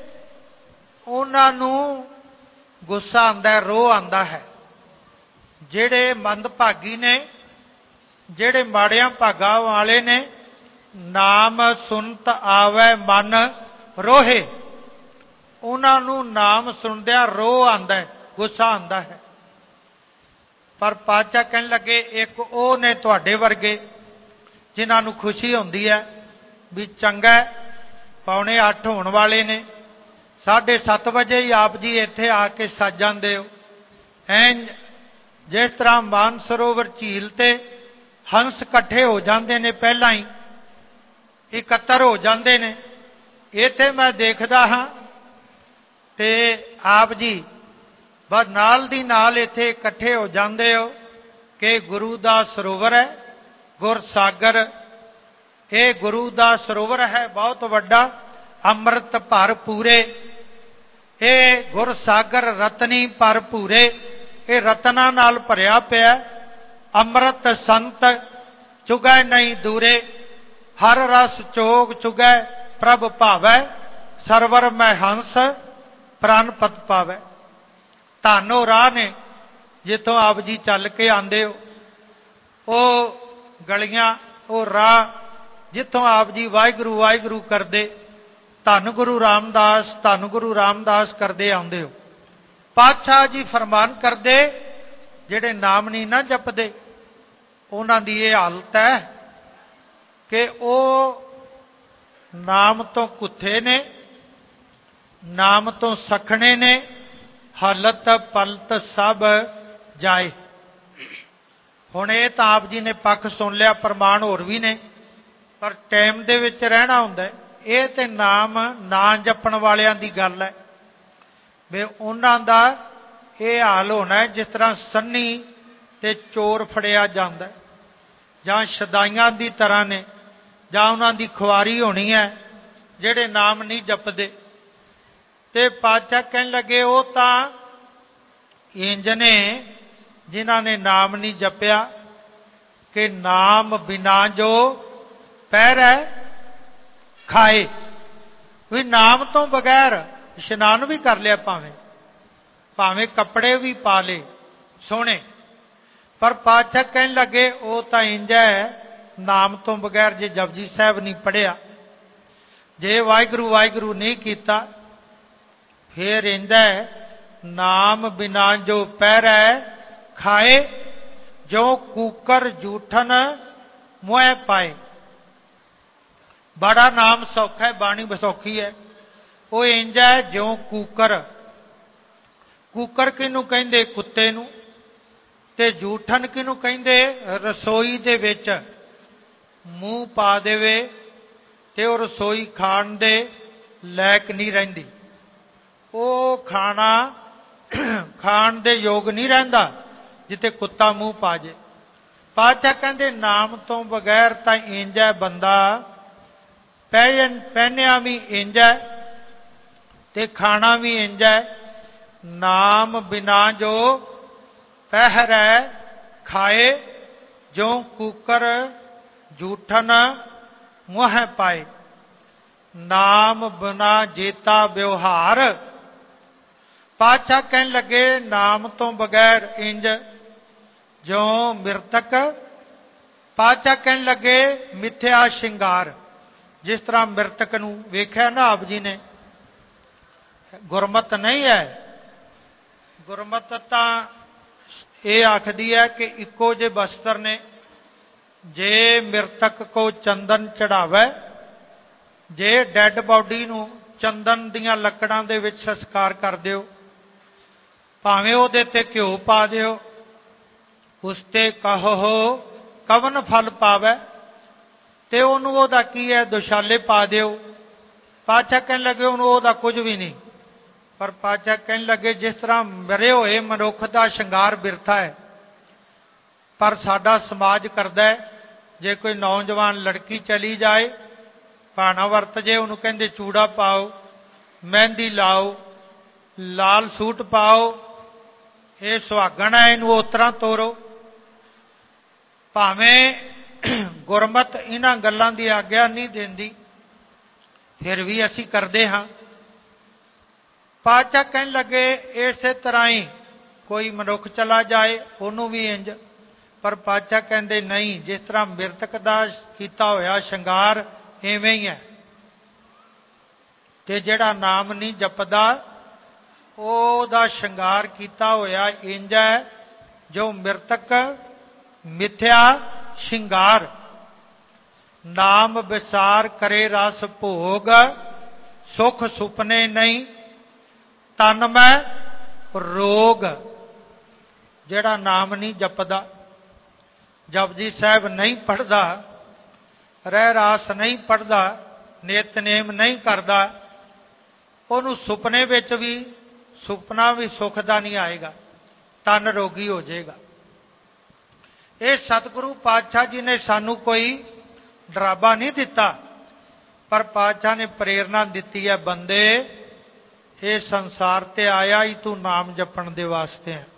ਉਹਨਾਂ ਨੂੰ ਗੁੱਸਾ ਆਉਂਦਾ, ਰੋਹ ਆਉਂਦਾ ਹੈ। ਜਿਹੜੇ ਮੰਦਭਾਗੀ ਨੇ, ਜਿਹੜੇ ਮਾੜਿਆਂ ਭਾਗਾਂ ਵਾਲੇ ਨੇ, ਨਾਮ ਸੁਨਤ ਆਵੈ ਮਨ ਰੋਹੇ, ਉਹਨਾਂ ਨੂੰ ਨਾਮ ਸੁਣਦਿਆਂ ਰੋਹ ਆਉਂਦਾ, ਗੁੱਸਾ ਆਉਂਦਾ ਹੈ। ਪਰ ਪਾਤਸ਼ਾਹ ਕਹਿਣ ਲੱਗੇ ਇੱਕ ਉਹ ਨੇ ਤੁਹਾਡੇ ਵਰਗੇ ਜਿਨ੍ਹਾਂ ਨੂੰ ਖੁਸ਼ੀ ਹੁੰਦੀ ਹੈ ਵੀ ਚੰਗਾ ਪੌਣੇ ਅੱਠ ਹੋਣ ਵਾਲੇ ਨੇ, ਸਾਢੇ ਸੱਤ ਵਜੇ ਹੀ ਆਪ ਜੀ ਇੱਥੇ ਆ ਕੇ ਸੱਜ ਜਾਂਦੇ ਹੋ। ਐਂ ਜਿਸ ਤਰ੍ਹਾਂ ਮਾਨਸਰੋਵਰ ਝੀਲ ਤੇ ਹੰਸ ਇਕੱਠੇ ਹੋ ਜਾਂਦੇ ਨੇ, ਪਹਿਲਾਂ ਹੀ ਇਕੱਤਰ ਹੋ ਜਾਂਦੇ ਨੇ, ਇੱਥੇ ਮੈਂ ਦੇਖਦਾ ਹਾਂ ਤੇ ਆਪ ਜੀ ਬਸ ਨਾਲ ਦੀ ਨਾਲ ਇੱਥੇ ਇਕੱਠੇ ਹੋ ਜਾਂਦੇ ਹੋ ਕਿ ਗੁਰੂ ਦਾ ਸਰੋਵਰ ਹੈ, ਗੁਰਸਾਗਰ। ਇਹ ਗੁਰੂ ਦਾ ਸਰੋਵਰ ਹੈ ਬਹੁਤ ਵੱਡਾ, ਅੰਮ੍ਰਿਤ ਭਰ ਪੂਰੇ। ਇਹ ਗੁਰਸਾਗਰ ਰਤਨੀ ਭਰ ਪੂਰੇ, ਇਹ ਰਤਨਾਂ ਨਾਲ ਭਰਿਆ ਪਿਆ। ਅੰਮ੍ਰਿਤ ਸੰਤ ਚੁਗੈ ਨਹੀਂ ਦੂਰੇ, ਹਰ ਰਸ ਚੋਗ ਚੁਗੈ ਪ੍ਰਭ ਭਾਵੈ, ਸਰਵਰ ਮੈਂ ਹੰਸ ਪ੍ਰਾਨ ਪਤ ਪਾਵੈ। ਧੰਨ ਉਹ ਰਾਹ ਨੇ ਜਿੱਥੋਂ ਆਪ ਜੀ ਚੱਲ ਕੇ ਆਉਂਦੇ ਹੋ, ਉਹ ਗਲੀਆਂ, ਉਹ ਰਾਹ ਜਿੱਥੋਂ ਆਪ ਜੀ ਵਾਹਿਗੁਰੂ ਵਾਹਿਗੁਰੂ ਕਰਦੇ, ਧੰਨ ਗੁਰੂ ਰਾਮਦਾਸ, ਧੰਨ ਗੁਰੂ ਰਾਮਦਾਸ ਕਰਦੇ ਆਉਂਦੇ ਹੋ। ਪਾਤਸ਼ਾਹ ਜੀ ਫਰਮਾਨ ਕਰਦੇ ਜਿਹੜੇ ਨਾਮ ਨਹੀਂ ਨਾ ਜਪਦੇ ਉਹਨਾਂ ਦੀ ਇਹ ਹਾਲਤ ਹੈ ਕਿ ਉਹ ਨਾਮ ਤੋਂ ਕੁੱਥੇ ਨੇ, ਨਾਮ ਤੋਂ ਸਖਣੇ ਨੇ, ਹਲਤ ਪਲਤ ਸਭ ਜਾਏ। ਹੁਣ ਇਹ ਤਾਂ ਆਪ ਜੀ ਨੇ ਪੱਖ ਸੁਣ ਲਿਆ, ਪ੍ਰਮਾਣ ਹੋਰ ਵੀ ਨੇ, ਪਰ ਟਾਈਮ ਦੇ ਵਿੱਚ ਰਹਿਣਾ ਹੁੰਦਾ। ਇਹ ਤੇ ਨਾਮ ਨਾ ਜਪਣ ਵਾਲਿਆਂ ਦੀ ਗੱਲ ਹੈ ਵੀ ਉਹਨਾਂ ਦਾ ਇਹ ਹਾਲ ਹੋਣਾ ਜਿਸ ਤਰ੍ਹਾਂ ਸੰਨੀ ਤੇ ਚੋਰ ਫੜਿਆ ਜਾਂਦਾ, ਜਾਂ ਸ਼ਦਾਈਆਂ ਦੀ ਤਰ੍ਹਾਂ ਨੇ, ਜਾਂ ਉਹਨਾਂ ਦੀ ਖੁਆਰੀ ਹੋਣੀ ਹੈ ਜਿਹੜੇ ਨਾਮ ਨਹੀਂ ਜਪਦੇ। ਤੇ ਪਾਤਸ਼ਾਹ ਕਹਿਣ ਲੱਗੇ ਉਹ ਤਾਂ ਇੰਜ ਨੇ ਜਿਨ੍ਹਾਂ ਨੇ ਨਾਮ ਨਹੀਂ ਜਪਿਆ ਕਿ ਨਾਮ ਬਿਨਾ ਜੋ ਪਹਿਰੈ ਖਾਏ। ਵੀ ਨਾਮ ਤੋਂ ਬਗੈਰ ਇਸ਼ਨਾਨ ਵੀ ਕਰ ਲਿਆ, ਭਾਵੇਂ ਭਾਵੇਂ ਕੱਪੜੇ ਵੀ ਪਾ ਲਏ ਸੋਹਣੇ, ਪਰ ਪਾਤਸ਼ਾਹ ਕਹਿਣ ਲੱਗੇ ਉਹ ਤਾਂ ਇੰਝ ਹੈ ਨਾਮ ਤੋਂ ਬਗੈਰ ਜੇ ਜਪਜੀ ਸਾਹਿਬ ਨਹੀਂ ਪੜ੍ਹਿਆ, ਜੇ ਵਾਹਿਗੁਰੂ ਵਾਹਿਗੁਰੂ ਨਹੀਂ ਕੀਤਾ, ਫਿਰ ਇੰਝ ਹੈ ਨਾਮ ਬਿਨਾ ਜੋ ਪਹਿਰੈ ਖਾਏ, ਜੋ ਕੂਕਰ ਜੂਠਨ ਮੋਹਿ ਪਾਏ। ਬੜਾ ਨਾਮ ਸੌਖਾ ਹੈ, ਬਾਣੀ ਸੌਖੀ ਹੈ। ਉਹ ਇੰਝ ਹੈ ਜਿਉਂ ਕੂਕਰ, ਕੂਕਰ ਕਿਹਨੂੰ ਕਹਿੰਦੇ? ਕੁੱਤੇ ਨੂੰ। ਤੇ ਜੂਠਨ ਕਿਹਨੂੰ ਕਹਿੰਦੇ? ਰਸੋਈ ਦੇ ਵਿੱਚ ਮੂੰਹ ਪਾ ਦੇਵੇ ਤੇ ਉਹ ਰਸੋਈ ਖਾਣ ਦੇ ਲਾਇਕ ਨਹੀਂ ਰਹਿੰਦੀ, ਉਹ ਖਾਣਾ ਖਾਣ ਦੇ ਯੋਗ ਨਹੀਂ ਰਹਿੰਦਾ। ਜਿੱਥੇ ਕੁੱਤਾ ਮੂੰਹ ਪਾ ਜੇ। ਪਾਤਸ਼ਾਹ ਕਹਿੰਦੇ ਨਾਮ ਤੋਂ ਬਗੈਰ ਤਾਂ ਇੰਜ ਹੈ ਬੰਦਾ, ਪਹਿਨ ਪਹਿਨਿਆ ਵੀ ਇੰਜ ਹੈ ਤੇ ਖਾਣਾ ਵੀ ਇੰਜ ਹੈ। ਨਾਮ ਬਿਨਾ ਜੋ ਪਹਿਰੈ ਖਾਏ, ਜੋ ਕੂਕਰ ਜੂਠਨ ਮੁਹ ਪਾਏ। ਨਾਮ ਬਿਨਾ ਜੀਤਾ ਵਿਵਹਾਰ। ਪਾਤਸ਼ਾਹ ਕਹਿਣ ਲੱਗੇ ਨਾਮ ਤੋਂ ਬਗੈਰ ਇੰਜ ਜਿਉਂ ਮਿਰਤਕ। ਪਾਤਸ਼ਾਹ ਕਹਿਣ ਲੱਗੇ ਮਿਥਿਆ ਸ਼ਿੰਗਾਰ। ਜਿਸ ਤਰ੍ਹਾਂ ਮਿਰਤਕ ਨੂੰ ਵੇਖਿਆ ਨਾ ਆਪ ਜੀ ਨੇ, ਗੁਰਮਤ ਨਹੀਂ ਹੈ। ਗੁਰਮਤ ਤਾਂ ਇਹ ਆਖਦੀ ਹੈ ਕਿ ਇੱਕੋ ਜਿਹੇ ਬਸਤਰ ਨੇ। ਜੇ ਮਿਰਤਕ ਕੋ ਚੰਦਨ ਚੜਾਵੇ, ਜੇ ਡੈੱਡ ਬਾਡੀ ਨੂੰ ਚੰਦਨ ਦੀਆਂ ਲੱਕੜਾਂ ਦੇ ਵਿੱਚ ਸੰਸਕਾਰ ਕਰ ਦਿਓ, ਭਾਵੇਂ ਉਹਦੇ ਤੇ ਘਿਓ ਪਾ ਦਿਓ, ਉਸ ਤੇ ਕਹੋ ਕਵਨ ਫਲ ਪਾਵੇ, ਤੇ ਉਹਨੂੰ ਉਹਦਾ ਕੀ ਹੈ ਦੁਸ਼ਾਲੇ ਪਾ ਦਿਓ। ਪਾਤਸ਼ਾਹ ਕਹਿਣ ਲੱਗੇ ਉਹਨੂੰ ਉਹਦਾ ਕੁਝ ਵੀ ਨਹੀਂ। ਪਰ ਪਾਤਸ਼ਾਹ ਕਹਿਣ ਲੱਗੇ ਜਿਸ ਤਰ੍ਹਾਂ ਮਰੇ ਹੋਏ ਮਨੁੱਖ ਦਾ ਸ਼ਿੰਗਾਰ ਬਿਰਥਾ ਹੈ, ਪਰ ਸਾਡਾ ਸਮਾਜ ਕਰਦਾ ਹੈ। ਜੇ ਕੋਈ ਨੌਜਵਾਨ ਲੜਕੀ ਚਲੀ ਜਾਏ, ਭਾਣਾ ਵਰਤ ਜੇ, ਉਹਨੂੰ ਕਹਿੰਦੇ ਚੂੜਾ ਪਾਓ, ਮਹਿੰਦੀ ਲਾਓ, ਲਾਲ ਸੂਟ ਪਾਓ, ਇਹ ਸੁਹਾਗਣ ਹੈ, ਇਹਨੂੰ ਉਸ ਤਰ੍ਹਾਂ ਤੋਰੋ। ਭਾਵੇਂ ਗੁਰਮਤ ਇਹਨਾਂ ਗੱਲਾਂ ਦੀ ਆਗਿਆ ਨਹੀਂ ਦਿੰਦੀ, ਫਿਰ ਵੀ ਅਸੀਂ ਕਰਦੇ ਹਾਂ। ਪਾਤਸ਼ਾਹ ਕਹਿਣ ਲੱਗੇ ਇਸੇ ਤਰ੍ਹਾਂ ਹੀ ਕੋਈ ਮਨੁੱਖ ਚਲਾ ਜਾਏ ਉਹਨੂੰ ਵੀ ਇੰਜ। ਪਰ ਪਾਤਸ਼ਾਹ ਕਹਿੰਦੇ ਨਹੀਂ, ਜਿਸ ਤਰ੍ਹਾਂ ਮਿਰਤਕ ਦਾ ਕੀਤਾ ਹੋਇਆ ਸ਼ਿੰਗਾਰ ਇਵੇਂ ਹੀ ਹੈ। ਤੇ ਜਿਹੜਾ ਨਾਮ ਨਹੀਂ ਜਪਦਾ ਉਹਦਾ ਸ਼ਿੰਗਾਰ ਕੀਤਾ ਹੋਇਆ ਇੰਜ ਹੈ ਜੋ ਮਿਰਤਕ ਮਿਥਿਆ ਸ਼ਿੰਗਾਰ। ਨਾਮ ਵਿਸਾਰ ਕਰੇ ਰਸ ਭੋਗ, ਸੁਖ ਸੁਪਨੇ ਨਹੀਂ ਤਨ ਮੈਂ ਰੋਗ। ਜਿਹੜਾ ਨਾਮ ਨਹੀਂ ਜਪਦਾ, ਜਪਜੀ ਸਾਹਿਬ ਨਹੀਂ ਪੜ੍ਹਦਾ, ਰਹਿ ਰਾਸ ਨਹੀਂ ਪੜ੍ਹਦਾ, ਨਿਤਨੇਮ ਨਹੀਂ ਕਰਦਾ, ਉਹਨੂੰ ਸੁਪਨੇ ਵਿੱਚ ਵੀ ਸੁਪਨਾ ਵੀ ਸੁੱਖ ਦਾ ਨਹੀਂ ਆਏਗਾ, ਤਨ ਰੋਗੀ ਹੋ ਜਾਏਗਾ। ਇਹ ਸਤਿਗੁਰੂ ਪਾਤਸ਼ਾਹ ਜੀ ਨੇ ਸਾਨੂੰ ਕੋਈ ਡਰਾਵਾ ਨਹੀਂ ਦਿੱਤਾ, ਪਰ ਪਾਤਸ਼ਾਹ ਨੇ ਪ੍ਰੇਰਨਾ ਦਿੱਤੀ ਹੈ, ਬੰਦੇ ਇਹ ਸੰਸਾਰ ਤੇ ਆਇਆ ਹੀ ਤੂੰ ਨਾਮ ਜਪਣ ਦੇ ਵਾਸਤੇ ਹੈ,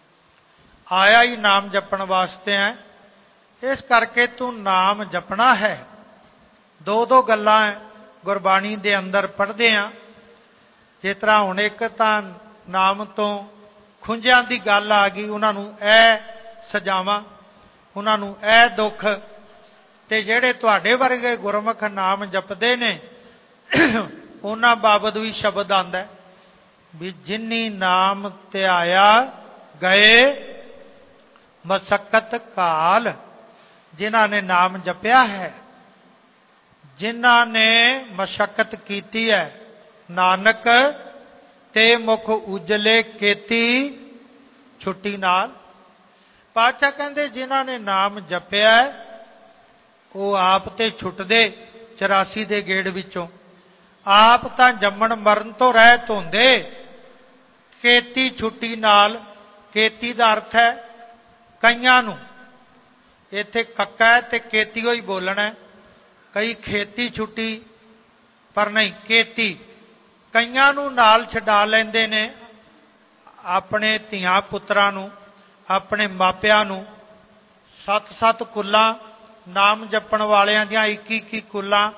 ਆਇਆ ਹੀ ਨਾਮ ਜਪਣ ਵਾਸਤੇ ਹੈ। ਇਸ ਕਰਕੇ ਤੂੰ ਨਾਮ ਜਪਣਾ ਹੈ। ਦੋ ਦੋ ਗੱਲਾਂ ਗੁਰਬਾਣੀ ਦੇ ਅੰਦਰ ਪੜ੍ਹਦੇ ਹਾਂ। ਜਿਸ ਤਰ੍ਹਾਂ ਹੁਣ ਇੱਕ ਤਾਂ ਨਾਮ ਤੋਂ ਖੁੰਝਿਆਂ ਦੀ ਗੱਲ ਆ ਗਈ, ਉਹਨਾਂ ਨੂੰ ਇਹ ਸਜ਼ਾਵਾਂ, ਉਹਨਾਂ ਨੂੰ ਇਹ ਦੁੱਖ। ਤੇ ਜਿਹੜੇ ਤੁਹਾਡੇ ਵਰਗੇ ਗੁਰਮੁਖ ਨਾਮ ਜਪਦੇ ਨੇ ਉਹਨਾਂ ਬਾਬਤ ਵੀ ਸ਼ਬਦ ਆਉਂਦਾ ਵੀ ਜਿਨੀ ਨਾਮ ਧਿਆਇਆ ਗਏ ਮਸਕਤ ਕਾਲ। ਜਿਨ੍ਹਾਂ ਨੇ ਨਾਮ ਜਪਿਆ ਹੈ, ਜਿਨ੍ਹਾਂ ਨੇ ਮਸ਼ਕਤ ਕੀਤੀ ਹੈ, ਨਾਨਕ ਤੇ ਮੁਖ ਉਜਲੇ ਕੀਤੀ ਛੁੱਟੀ ਨਾਲ। ਪਾਤਸ਼ਾਹ ਕਹਿੰਦੇ ਜਿਨ੍ਹਾਂ ਨੇ ਨਾਮ ਜਪਿਆ ਉਹ ਆਪ ਤੇ ਛੁੱਟਦੇ ਚੁਰਾਸੀ ਦੇ ਗੇੜ ਵਿੱਚੋਂ, ਆਪ ਤਾਂ ਜੰਮਣ ਮਰਨ ਤੋਂ ਰਹਿਤ ਹੁੰਦੇ, ਕੀਤੀ ਛੁੱਟੀ ਨਾਲ। ਕੀਤੀ ਦਾ ਅਰਥ ਹੈ ਕਈਆਂ ਨੂੰ, ਇੱਥੇ ਕੱਕਾ ਤੇ ਕੇਤੀਓ ਹੀ ਬੋਲਣਾ। ਕਈ ਖੇਤੀ ਛੁੱਟੀ, ਪਰ ਨਹੀਂ ਕੀਤੀ। ਕਈਆਂ ਨੂੰ ਨਾਲ ਛਡਾ ਲੈਂਦੇ ਨੇ, ਆਪਣੇ ਧੀਆਂ ਪੁੱਤਰਾਂ ਨੂੰ, ਆਪਣੇ ਮਾਪਿਆਂ ਨੂੰ। ਸੱਤ ਸੱਤ ਕੁੱਲਾਂ ਨਾਮ ਜਪਣ ਵਾਲਿਆਂ ਦੀਆਂ, ਇੱਕੀ ਇੱਕੀ ਕੁੱਲਾਂ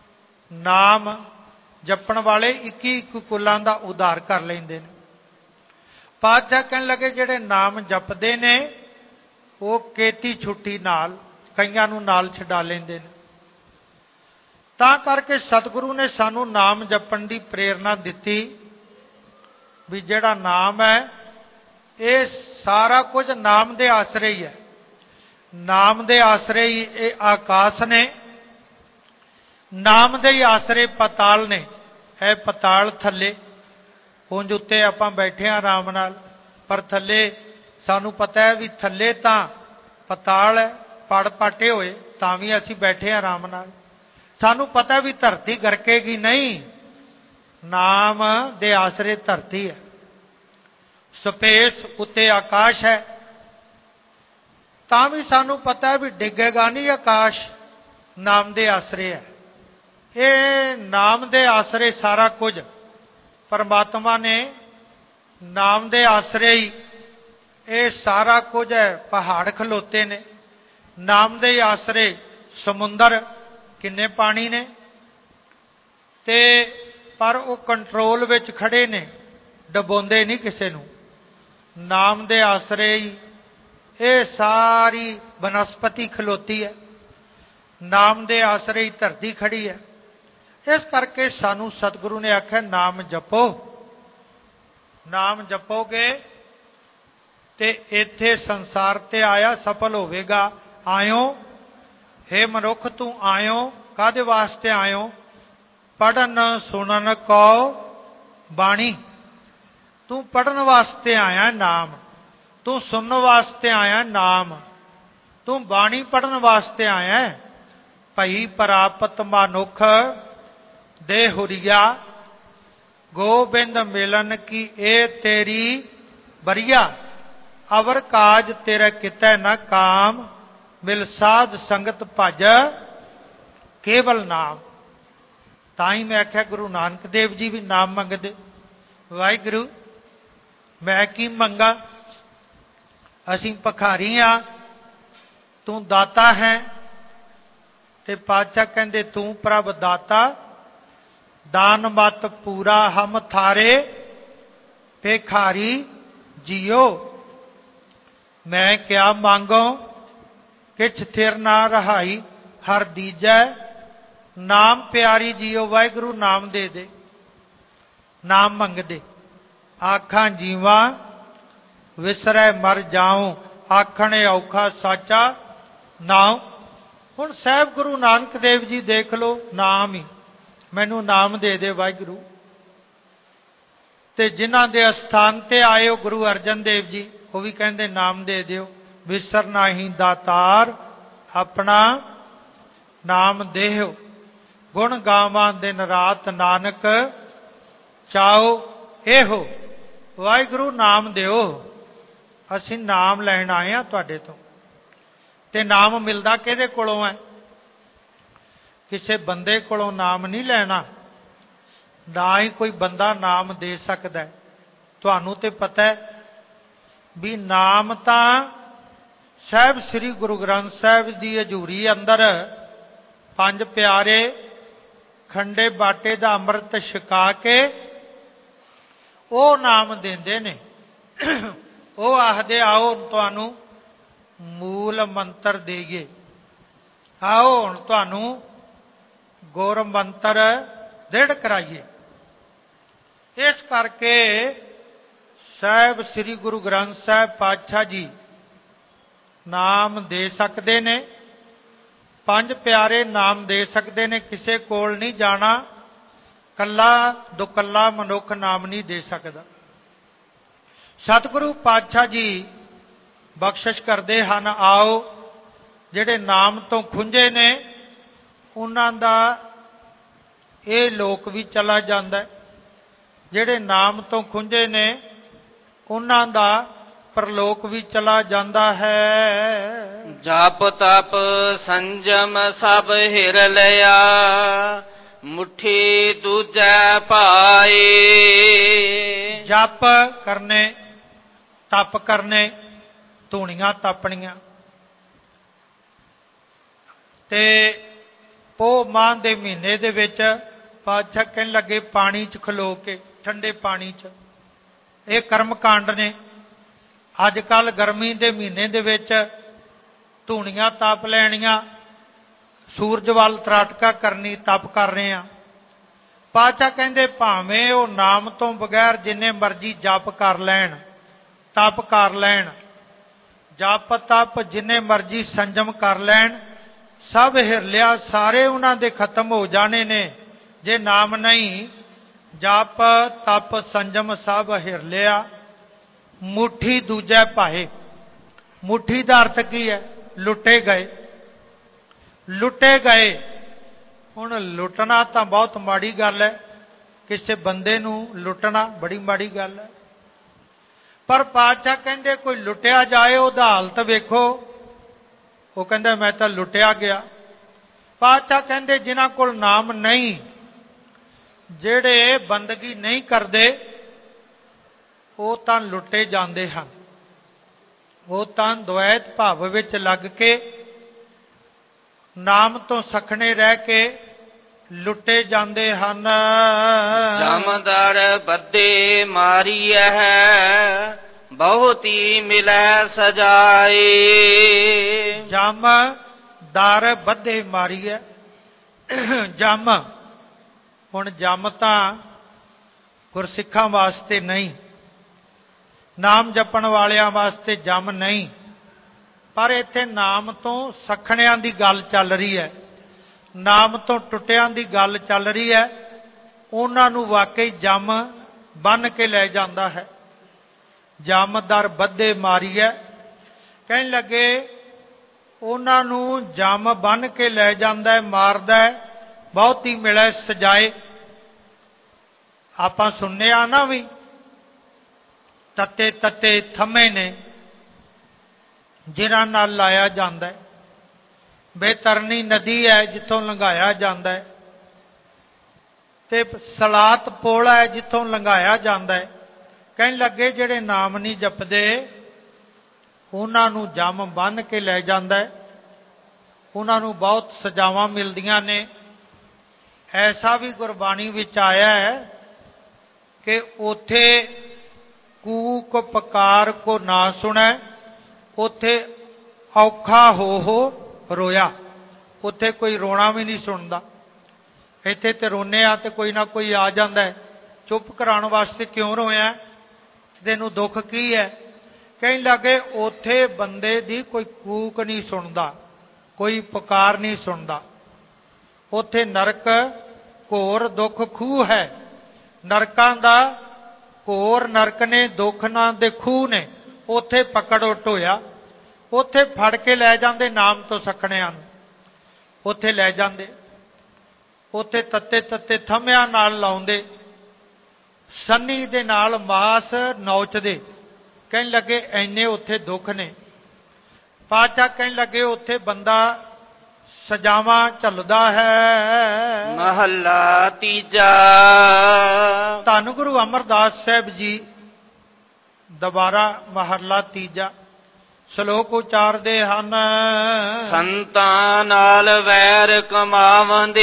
ਨਾਮ ਜਪਣ ਵਾਲੇ ਇੱਕੀ ਇੱਕ ਕੁੱਲਾਂ ਦਾ ਉਧਾਰ ਕਰ ਲੈਂਦੇ ਨੇ। ਪਾਤਸ਼ਾਹ ਕਹਿਣ ਲੱਗੇ ਜਿਹੜੇ ਨਾਮ ਜਪਦੇ ਨੇ ਉਹ ਕੇਤੀ ਛੁੱਟੀ ਨਾਲ ਕਈਆਂ ਨੂੰ ਨਾਲ ਛਡਾ ਲੈਂਦੇ ਨੇ। ਤਾਂ ਕਰਕੇ ਸਤਿਗੁਰੂ ਨੇ ਸਾਨੂੰ ਨਾਮ ਜਪਣ ਦੀ ਪ੍ਰੇਰਨਾ ਦਿੱਤੀ ਵੀ ਜਿਹੜਾ ਨਾਮ ਹੈ ਇਹ ਸਾਰਾ ਕੁਝ ਨਾਮ ਦੇ ਆਸਰੇ ਹੀ ਹੈ। ਨਾਮ ਦੇ ਆਸਰੇ ਹੀ ਇਹ ਆਕਾਸ਼ ਨੇ, ਨਾਮ ਦੇ ਹੀ ਆਸਰੇ ਪਤਾਲ ਨੇ। ਇਹ ਪਤਾਲ ਥੱਲੇ, ਉਂਝ ਉੱਤੇ ਆਪਾਂ ਬੈਠੇ ਹਾਂ ਆਰਾਮ ਨਾਲ, ਪਰ ਥੱਲੇ ਸਾਨੂੰ ਪਤਾ ਹੈ ਵੀ ਥੱਲੇ ਤਾਂ ਪਤਾਲ ਹੈ, ਪੜ ਪਾਟੇ ਹੋਏ, ਤਾਂ ਵੀ ਅਸੀਂ ਬੈਠੇ ਹਾਂ ਆਰਾਮ ਨਾਲ। ਸਾਨੂੰ ਪਤਾ ਵੀ ਧਰਤੀ ਗਰਕੇਗੀ ਨਹੀਂ, ਨਾਮ ਦੇ ਆਸਰੇ ਧਰਤੀ ਹੈ। ਸਪੇਸ ਉੱਤੇ ਆਕਾਸ਼ ਹੈ, ਤਾਂ ਵੀ ਸਾਨੂੰ ਪਤਾ ਹੈ ਵੀ ਡਿੱਗੇਗਾ ਨਹੀਂ ਆਕਾਸ਼, ਨਾਮ ਦੇ ਆਸਰੇ ਹੈ। ਇਹ ਨਾਮ ਦੇ ਆਸਰੇ ਸਾਰਾ ਕੁਝ ਪਰਮਾਤਮਾ ਨੇ ਨਾਮ ਦੇ ਆਸਰੇ ਹੀ ਇਹ ਸਾਰਾ ਕੁਝ ਹੈ। ਪਹਾੜ ਖਲੋਤੇ ਨੇ ਨਾਮ ਦੇ ਆਸਰੇ, ਸਮੁੰਦਰ ਕਿੰਨੇ ਪਾਣੀ ਨੇ, ਤੇ ਪਰ ਉਹ ਕੰਟਰੋਲ ਵਿੱਚ ਖੜੇ ਨੇ, ਡਬੋਂਦੇ ਨਹੀਂ ਕਿਸੇ ਨੂੰ। ਨਾਮ ਦੇ ਆਸਰੇ ਹੀ ਇਹ ਸਾਰੀ ਬਨਸਪਤੀ ਖਲੋਤੀ ਹੈ, ਨਾਮ ਦੇ ਆਸਰੇ ਹੀ ਧਰਤੀ ਖੜੀ ਹੈ। ਇਸ ਕਰਕੇ ਸਾਨੂੰ ਸਤਿਗੁਰੂ ਨੇ ਆਖਿਆ ਨਾਮ ਜਪੋ। ਨਾਮ ਜਪੋਗੇ ਤੇ ਇੱਥੇ ਸੰਸਾਰ ਤੇ ਆਇਆ ਸਫਲ ਹੋਵੇਗਾ। ਆਇਓ ਹੇ ਮਨੁੱਖ, ਤੂੰ ਆਇਓ ਕਾਹਦੇ ਵਾਸਤੇ ਆਇਓ? ਪੜਨ ਸੁਣਨ ਕਉ ਬਾਣੀ। ਤੂੰ ਪੜਨ ਵਾਸਤੇ ਆਇਆ ਨਾਮ, ਤੂੰ ਸੁਣਨ ਵਾਸਤੇ ਆਇਆ ਨਾਮ, ਤੂੰ ਬਾਣੀ ਪੜਨ ਵਾਸਤੇ ਆਇਆ। ਭਈ ਪ੍ਰਾਪਤ ਮਨੁੱਖ ਦੇ ਹੁਰੀਆ, ਗੋਬਿੰਦ ਮਿਲਨ ਕੀ ਇਹ ਤੇਰੀ ਬਰੀਆ। ਅਵਰ ਕਾਜ ਤੇਰਾ ਕਿਤੈ ਨਾ ਕਾਮ, ਮਿਲ ਸਾਧ ਸੰਗਤ ਭਜ ਕੇਵਲ ਨਾਮ। ਤਾਂ ਹੀ ਮੈਂ ਆਖਿਆ ਗੁਰੂ ਨਾਨਕ ਦੇਵ ਜੀ ਵੀ ਨਾਮ ਮੰਗਦੇ। ਵਾਹਿਗੁਰੂ ਮੈਂ ਕੀ ਮੰਗਾ, ਅਸੀਂ ਭਿਖਾਰੀ ਹਾਂ, ਤੂੰ ਦਾਤਾ ਹੈ। ਤੇ ਪਾਤਸ਼ਾਹ ਕਹਿੰਦੇ ਤੂੰ ਪ੍ਰਭ ਦਾਤਾ, ਦਾਨ ਮਤ ਪੂਰਾ ਹਮ ਥਾਰੇ ਭਿਖਾਰੀ ਜੀਓ। ਮੈਂ ਕਿਆ ਮੰਗੋ ਕਿਛ ਥਿਰ ਨਾ ਰਹਾਈ, ਹਰ ਦੀਜੈ ਨਾਮ ਪਿਆਰੀ ਜੀਓ। ਵਾਹਿਗੁਰੂ ਨਾਮ ਦੇ ਦੇ, ਨਾਮ ਮੰਗਦੇ। ਆਖਾਂ ਜੀਵਾ ਵਿਸਰੈ ਮਰ ਜਾਉ, ਆਖਣ ਔਖਾ ਸਾਚਾ ਨਾਮ। ਹੁਣ ਸਾਹਿਬ ਗੁਰੂ ਨਾਨਕ ਦੇਵ ਜੀ ਦੇਖ ਲਓ, ਨਾਮ ਹੀ, ਮੈਨੂੰ ਨਾਮ ਦੇ ਦੇ ਵਾਹਿਗੁਰੂ। ਤੇ ਜਿਨ੍ਹਾਂ ਦੇ ਅਸਥਾਨ ਤੇ ਆਏ ਹੋ ਗੁਰੂ ਅਰਜਨ ਦੇਵ ਜੀ, ਉਹ ਵੀ ਕਹਿੰਦੇ ਨਾਮ ਦੇ ਦਿਓ। ਵਿਸਰ ਨਾਹੀ ਦਾਤਾਰ ਆਪਣਾ ਨਾਮ ਦੇਹੋ, ਗੁਣ ਗਾਵਾਂ ਦਿਨ ਰਾਤ ਨਾਨਕ ਚਾਓ ਇਹੋ। ਵਾਹਿਗੁਰੂ ਨਾਮ ਦਿਓ, ਅਸੀਂ ਨਾਮ ਲੈਣ ਆਏ ਹਾਂ ਤੁਹਾਡੇ ਤੋਂ। ਤੇ ਨਾਮ ਮਿਲਦਾ ਕਿਹਦੇ ਕੋਲੋਂ ਹੈ? ਕਿਸੇ ਬੰਦੇ ਕੋਲੋਂ ਨਾਮ ਨਹੀਂ ਲੈਣਾ, ਨਾ ਹੀ ਕੋਈ ਬੰਦਾ ਨਾਮ ਦੇ ਸਕਦਾ। ਤੁਹਾਨੂੰ ਤੇ ਪਤਾ ਹੈ ਵੀ ਨਾਮ ਤਾਂ ਸਾਹਿਬ ਸ੍ਰੀ ਗੁਰੂ ਗ੍ਰੰਥ ਸਾਹਿਬ ਦੀ ਹਜ਼ੂਰੀ ਅੰਦਰ ਪੰਜ ਪਿਆਰੇ ਖੰਡੇ ਬਾਟੇ ਦਾ ਅੰਮ੍ਰਿਤ ਛਕਾ ਕੇ ਉਹ ਨਾਮ ਦਿੰਦੇ ਨੇ। ਉਹ ਆਖਦੇ ਆਓ ਤੁਹਾਨੂੰ ਮੂਲ ਮੰਤਰ ਦੇਈਏ, ਆਓ ਹੁਣ ਤੁਹਾਨੂੰ ਗੁਰ ਮੰਤਰ ਦ੍ਰਿੜ ਕਰਾਈਏ। ਇਸ ਕਰਕੇ ਸਾਹਿਬ ਸ੍ਰੀ ਗੁਰੂ ਗ੍ਰੰਥ ਸਾਹਿਬ ਪਾਤਸ਼ਾਹ ਜੀ ਨਾਮ ਦੇ ਸਕਦੇ ਨੇ, ਪੰਜ ਪਿਆਰੇ ਨਾਮ ਦੇ ਸਕਦੇ ਨੇ, ਕਿਸੇ ਕੋਲ ਨਹੀਂ ਜਾਣਾ। ਕੱਲਾ ਦੁਕੱਲਾ ਮਨੁੱਖ ਨਾਮ ਨਹੀਂ ਦੇ ਸਕਦਾ। ਸਤਿਗੁਰੂ ਪਾਤਸ਼ਾਹ ਜੀ ਬਖਸ਼ਿਸ਼ ਕਰਦੇ ਹਨ। ਆਓ ਜਿਹੜੇ ਨਾਮ ਤੋਂ ਖੁੰਝੇ ਨੇ ਉਹਨਾਂ ਦਾ ਇਹ ਲੋਕ ਵੀ ਚਲਾ ਜਾਂਦਾ, ਜਿਹੜੇ ਨਾਮ ਤੋਂ ਖੁੰਝੇ ਨੇ ਉਹਨਾਂ ਦਾ ਪਰਲੋਕ ਵੀ ਚਲਾ ਜਾਂਦਾ ਹੈ। ਜਪ ਤਪ ਸੰਜਮ ਸਭ ਹਿਰ ਲਿਆ, ਮੁਠੀ ਦੂਜੈ ਪਾਏ। ਜਪ ਕਰਨੇ, ਤਪ ਕਰਨੇ, ਧੂਣੀਆਂ ਤਾਪਣੀਆਂ, ਤੇ ਪੋਹ ਮਾਹ ਦੇ ਮਹੀਨੇ ਦੇ ਵਿੱਚ ਪਾਤਸ਼ਾਹ ਕਹਿਣ ਲੱਗੇ ਪਾਣੀ 'ਚ ਖਲੋ ਕੇ, ਠੰਡੇ ਪਾਣੀ 'ਚ, ਇਹ ਕਰਮ ਕਾਂਡ ਨੇ। ਅੱਜ ਕੱਲ੍ਹ ਗਰਮੀ ਦੇ ਮਹੀਨੇ ਦੇ ਵਿੱਚ ਧੂਣੀਆਂ ਤਾਪ ਲੈਣੀਆਂ, ਸੂਰਜ ਵੱਲ ਤਰਾਟਕਾ ਕਰਨੀ, ਤਪ ਕਰ ਰਹੇ ਹਾਂ। ਪਾਤਸ਼ਾਹ ਕਹਿੰਦੇ ਭਾਵੇਂ ਉਹ ਨਾਮ ਤੋਂ ਬਗੈਰ ਜਿੰਨੇ ਮਰਜ਼ੀ ਜਪ ਕਰ ਲੈਣ, ਤਪ ਕਰ ਲੈਣ, ਜਪ ਤਪ ਜਿੰਨੇ ਮਰਜ਼ੀ ਸੰਜਮ ਕਰ ਲੈਣ, ਸਭ ਹਿਰਲਿਆ ਸਾਰੇ ਉਹਨਾਂ ਦੇ ਖਤਮ ਹੋ ਜਾਣੇ ਨੇ ਜੇ ਨਾਮ ਨਹੀਂ। ਜਪ ਤਪ ਸੰਜਮ ਸਭ ਹਿਰਲਿਆ, ਮੁੱਠੀ ਦੂਜੈ ਭਾਏ। ਮੁੱਠੀ ਦਾ ਅਰਥ ਕੀ ਹੈ? ਲੁੱਟੇ ਗਏ, ਲੁੱਟੇ ਗਏ। ਹੁਣ ਲੁੱਟਣਾ ਤਾਂ ਬਹੁਤ ਮਾੜੀ ਗੱਲ ਹੈ, ਕਿਸੇ ਬੰਦੇ ਨੂੰ ਲੁੱਟਣਾ ਬੜੀ ਮਾੜੀ ਗੱਲ ਹੈ। ਪਰ ਪਾਤਸ਼ਾਹ ਕਹਿੰਦੇ ਕੋਈ ਲੁੱਟਿਆ ਜਾਏ ਉਹਦਾ ਹਾਲਤ ਵੇਖੋ, ਉਹ ਕਹਿੰਦਾ ਮੈਂ ਤਾਂ ਲੁੱਟਿਆ ਗਿਆ। ਪਾਤਸ਼ਾਹ ਕਹਿੰਦੇ ਜਿਨ੍ਹਾਂ ਕੋਲ ਨਾਮ ਨਹੀਂ, ਜਿਹੜੇ ਬੰਦਗੀ ਨਹੀਂ ਕਰਦੇ, ਉਹ ਤਾਂ ਲੁੱਟੇ ਜਾਂਦੇ ਹਨ। ਉਹ ਤਾਂ ਦੁਐਤ ਭਾਵ ਵਿੱਚ ਲੱਗ ਕੇ ਨਾਮ ਤੋਂ ਸਖਣੇ ਰਹਿ ਕੇ ਲੁੱਟੇ ਜਾਂਦੇ ਹਨ। ਜਮਦਰ ਬੱਧੇ ਮਾਰੀਐ ਬਹੁਤੀ ਮਿਲੈ ਸਜਾਏ। ਜਮ ਦਰ ਬੱਧੇ ਮਾਰੀਐ। ਜਮ, ਹੁਣ ਜਮ ਤਾਂ ਗੁਰਸਿੱਖਾਂ ਵਾਸਤੇ ਨਹੀਂ, ਨਾਮ ਜਪਣ ਵਾਲਿਆਂ ਵਾਸਤੇ ਜਮ ਨਹੀਂ, ਪਰ ਇੱਥੇ ਨਾਮ ਤੋਂ ਸਖਣਿਆਂ ਦੀ ਗੱਲ ਚੱਲ ਰਹੀ ਹੈ, ਨਾਮ ਤੋਂ ਟੁੱਟਿਆਂ ਦੀ ਗੱਲ ਚੱਲ ਰਹੀ ਹੈ। ਉਹਨਾਂ ਨੂੰ ਵਾਕਈ ਜਮ ਬੰਨ੍ਹ ਕੇ ਲੈ ਜਾਂਦਾ ਹੈ। ਜਮ ਦਰ ਬੱਧੇ ਮਾਰੀਐ, ਕਹਿਣ ਲੱਗੇ ਉਹਨਾਂ ਨੂੰ ਜਮ ਬੰਨ੍ਹ ਕੇ ਲੈ ਜਾਂਦਾ ਹੈ, ਮਾਰਦਾ ਹੈ, ਬਹੁਤੀ ਮਿਲੈ ਸਜਾਏ। ਆਪਾਂ ਸੁਣਿਆ ਨਾ ਵੀ ਤੱਤੇ ਤੱਤੇ ਥੰਮੇ ਨੇ ਜਿਨ੍ਹਾਂ ਨਾਲ ਲਾਇਆ ਜਾਂਦਾ ਹੈ। ਬੇਤਰਨੀ ਨਦੀ ਹੈ ਜਿੱਥੋਂ ਲੰਘਾਇਆ ਜਾਂਦਾ ਹੈ, ਤੇ ਸਲਾਤ ਪੁਲ ਹੈ ਜਿੱਥੋਂ ਲੰਘਾਇਆ ਜਾਂਦਾ ਹੈ। ਕਹਿਣ ਲੱਗੇ ਜਿਹੜੇ ਨਾਮ ਨਹੀਂ ਜਪਦੇ ਉਹਨਾਂ ਨੂੰ ਜਮ ਬੰਨ੍ਹ ਕੇ ਲੈ ਜਾਂਦਾ ਹੈ, ਉਹਨਾਂ ਨੂੰ ਬਹੁਤ ਸਜ਼ਾਵਾਂ ਮਿਲਦੀਆਂ ਨੇ। ਐਸਾ ਵੀ ਗੁਰਬਾਣੀ ਵਿੱਚ ਆਇਆ ਹੈ ਕਿ ਉੱਥੇ ਕੂਕ ਪਕਾਰ ਕੋ ਨਾ ਸੁਣੈ, ਉੱਥੇ ਔਖਾ ਹੋ ਹੋ ਰੋਇਆ। ਉੱਥੇ ਕੋਈ ਰੋਣਾ ਵੀ ਨਹੀਂ ਸੁਣਦਾ। ਇੱਥੇ ਤੇ ਰੋਨੇ ਆ ਤੇ ਕੋਈ ਨਾ ਕੋਈ ਆ ਜਾਂਦਾ ਹੈ ਚੁੱਪ ਕਰਾਉਣ ਵਾਸਤੇ, ਕਿਉਂ ਰੋਇਆ, ਤੈਨੂੰ ਦੁੱਖ ਕੀ ਹੈ। ਕਹਿਣ ਲੱਗੇ ਉੱਥੇ ਬੰਦੇ ਦੀ ਕੋਈ ਕੂਕ ਨਹੀਂ ਸੁਣਦਾ, ਕੋਈ ਪੁਕਾਰ ਨਹੀਂ ਸੁਣਦਾ। ਉੱਥੇ ਨਰਕ ਘੋਰ ਦੁੱਖ ਖੂਹ ਹੈ। ਨਰਕਾਂ ਦਾ ਘੋਰ ਨਰਕ ਨੇ, ਦੁੱਖ ਨਾਂ ਦੇ ਖੂਹ ਨੇ। ਉੱਥੇ ਪਕੜ ਉੱਟ ਹੋਇਆ। ਉੱਥੇ ਫੜ ਕੇ ਲੈ ਜਾਂਦੇ ਨਾਮ ਤੋਂ ਸਖਣਿਆਂ ਨੂੰ, ਉੱਥੇ ਲੈ ਜਾਂਦੇ, ਉੱਥੇ ਤੱਤੇ ਤੱਤੇ ਥੰਮਿਆਂ ਨਾਲ ਲਾਉਂਦੇ, ਸੰਨੀ ਦੇ ਨਾਲ ਮਾਸ ਨੋਚਦੇ। ਕਹਿਣ ਲੱਗੇ ਐਨੇ ਉੱਥੇ ਦੁੱਖ ਨੇ। ਪਾਤਸ਼ਾਹ ਕਹਿਣ ਲੱਗੇ ਉੱਥੇ ਬੰਦਾ ਸਜ਼ਾਵਾਂ ਝੱਲਦਾ ਹੈ। ਮਹੱਲਾ ਤੀਜਾ। ਧੰਨ ਗੁਰੂ ਅਮਰਦਾਸ ਸਾਹਿਬ ਜੀ ਦੁਬਾਰਾ ਮਹੱਲਾ ਤੀਜਾ ਸ਼ਲੋਕ ਉਚਾਰਦੇ ਹਨ। ਸੰਤਾਂ ਨਾਲ ਵੈਰ ਕਮਾਵੰਦੇ,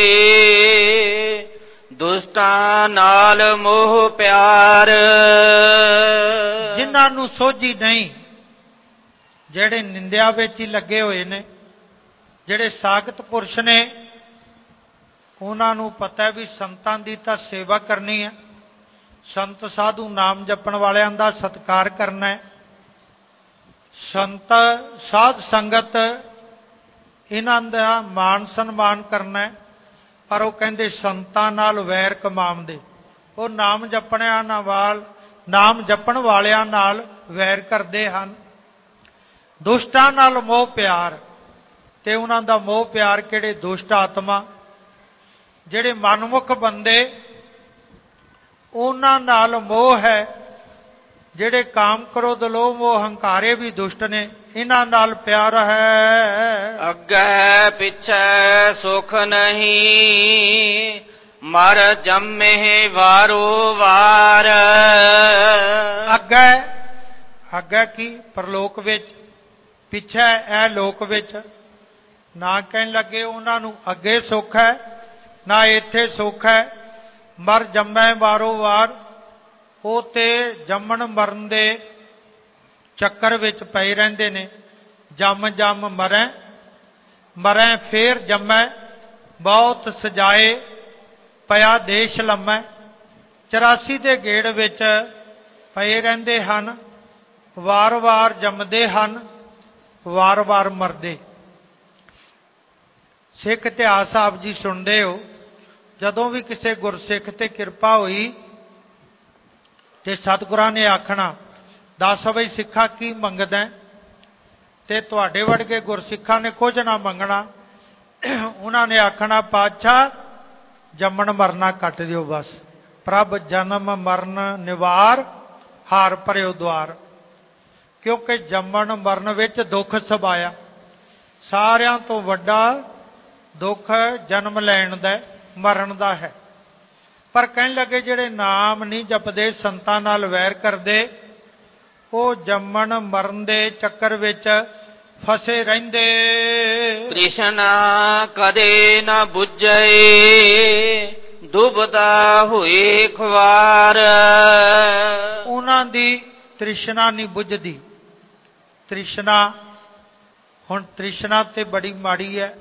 ਦੁਸ਼ਟਾਂ ਨਾਲ ਮੋਹ ਪਿਆਰ। ਜਿਨ੍ਹਾਂ ਨੂੰ ਸੋਝੀ ਨਹੀਂ, ਜਿਹੜੇ ਨਿੰਦਿਆ ਵਿੱਚ ਹੀ ਲੱਗੇ ਹੋਏ ਨੇ, ਜਿਹੜੇ ਸਾਖਤ ਪੁਰਸ਼ ਨੇ, ਉਹਨਾਂ ਨੂੰ ਪਤਾ ਵੀ ਸੰਤਾਂ ਦੀ ਤਾਂ ਸੇਵਾ ਕਰਨੀ ਹੈ, ਸੰਤ ਸਾਧੂ ਨਾਮ ਜਪਣ ਵਾਲਿਆਂ ਦਾ ਸਤਿਕਾਰ ਕਰਨਾ ਹੈ, ਸੰਤ ਸਾਧ ਸੰਗਤ ਇਹਨਾਂ ਦਾ ਮਾਣ ਸਨਮਾਨ ਕਰਨਾ ਹੈ। ਪਰ ਉਹ ਕਹਿੰਦੇ ਸੰਤਾਂ ਨਾਲ ਵੈਰ ਕਮਾਉਂਦੇ, ਉਹ ਨਾਮ ਜਪਣਿਆਂ ਨਾਲ, ਨਾਮ ਜਪਣ ਵਾਲਿਆਂ ਨਾਲ ਵੈਰ ਕਰਦੇ ਹਨ। ਦੁਸ਼ਟਾਂ ਨਾਲ ਮੋਹ ਪਿਆਰ, ਤੇ ਉਹਨਾਂ ਦਾ ਮੋਹ ਪਿਆਰ ਕਿਹੜੇ ਦੁਸ਼ਟ ਆਤਮਾ, ਜਿਹੜੇ ਮਨਮੁਖ ਬੰਦੇ, ਉਹਨਾਂ ਨਾਲ ਮੋਹ ਹੈ। ਜਿਹੜੇ ਕਾਮ ਕ੍ਰੋਧ ਲੋਭ ਮੋਹ ਹੰਕਾਰੇ ਵੀ ਦੁਸ਼ਟ ਨੇ, ਇਹਨਾਂ ਨਾਲ ਪਿਆਰ ਹੈ। ਅੱਗੇ ਪਿੱਛੇ ਸੁਖ ਨਹੀਂ, ਮਰ ਜੰਮੇ ਵਾਰੋ ਵਾਰ। ਅੱਗੇ, ਅੱਗੇ ਕੀ ਪਰਲੋਕ ਵਿੱਚ, ਪਿੱਛੇ ਇਹ ਲੋਕ ਵਿੱਚ। ਨਾ ਕਹਿਣ ਲੱਗੇ ਉਹਨਾਂ ਨੂੰ ਅੱਗੇ ਸੁੱਖ ਹੈ, ਨਾ ਇੱਥੇ ਸੁੱਖ ਹੈ। ਮਰ ਜੰਮੈ ਵਾਰੋ ਵਾਰ, ਉਹ ਤੇ ਜੰਮਣ ਮਰਨ ਦੇ ਚੱਕਰ ਵਿੱਚ ਪਏ ਰਹਿੰਦੇ ਨੇ। ਜੰਮ ਜੰਮ ਮਰੈ, ਮਰੈ ਫੇਰ ਜੰਮੈ, ਬਹੁਤ ਸਜਾਏ ਪਿਆ ਦੇਸ਼ ਲੰਮੈ। ਚੁਰਾਸੀ ਦੇ ਗੇੜ ਵਿੱਚ ਪਏ ਰਹਿੰਦੇ ਹਨ, ਵਾਰ-ਵਾਰ ਜੰਮਦੇ ਹਨ, ਵਾਰ-ਵਾਰ ਮਰਦੇ। ਸਿੱਖ ਇਤਿਹਾਸ ਆਪ ਜੀ ਸੁਣਦੇ ਹੋ, ਜਦੋਂ ਵੀ ਕਿਸੇ ਗੁਰਸਿੱਖ ਤੇ ਕਿਰਪਾ ਹੋਈ ਤੇ ਸਤਿਗੁਰਾਂ ਨੇ ਆਖਣਾ, ਦੱਸ ਬਈ ਸਿੱਖਾ ਕੀ ਮੰਗਦਾ, ਤੇ ਤੁਹਾਡੇ ਵਰਗੇ ਗੁਰਸਿੱਖਾਂ ਨੇ ਕੁਝ ਨਾ ਮੰਗਣਾ। ਉਹਨਾਂ ਨੇ ਆਖਣਾ, ਪਾਤਸ਼ਾਹ ਜੰਮਣ ਮਰਨਾ ਕੱਟ ਦਿਓ ਬਸ, ਪ੍ਰਭ ਜਨਮ ਮਰਨ ਨਿਵਾਰ, ਹਾਰ ਭਰਿਓ ਦੁਆਰ। ਕਿਉਂਕਿ ਜੰਮਣ ਮਰਨ ਵਿੱਚ ਦੁੱਖ ਸਬਾਇਆ, ਸਾਰਿਆਂ ਤੋਂ ਵੱਡਾ ਦੁੱਖ ਜਨਮ ਲੈਣ ਦਾ, ਮਰਨ ਦਾ ਹੈ। ਪਰ ਕਹਿਣ ਲੱਗੇ ਜਿਹੜੇ ਨਾਮ ਨਹੀਂ ਜਪਦੇ, ਸੰਤਾਂ ਨਾਲ ਵੈਰ ਕਰਦੇ, ਉਹ ਜੰਮਣ ਮਰਨ ਦੇ ਚੱਕਰ ਵਿੱਚ ਫਸੇ ਰਹਿੰਦੇ। ਤ੍ਰਿਸ਼ਨਾ ਕਦੇ ਨਾ ਬੁਝੇ, ਦੁਬਦਾ ਹੋਏ ਖਵਾਰ। ਉਹਨਾਂ ਦੀ ਤ੍ਰਿਸ਼ਨਾ ਨਹੀਂ ਬੁਝਦੀ। ਤ੍ਰਿਸ਼ਨਾ, ਹੁਣ ਤ੍ਰਿਸ਼ਨਾ ਤੇ ਬੜੀ ਮਾੜੀ ਹੈ।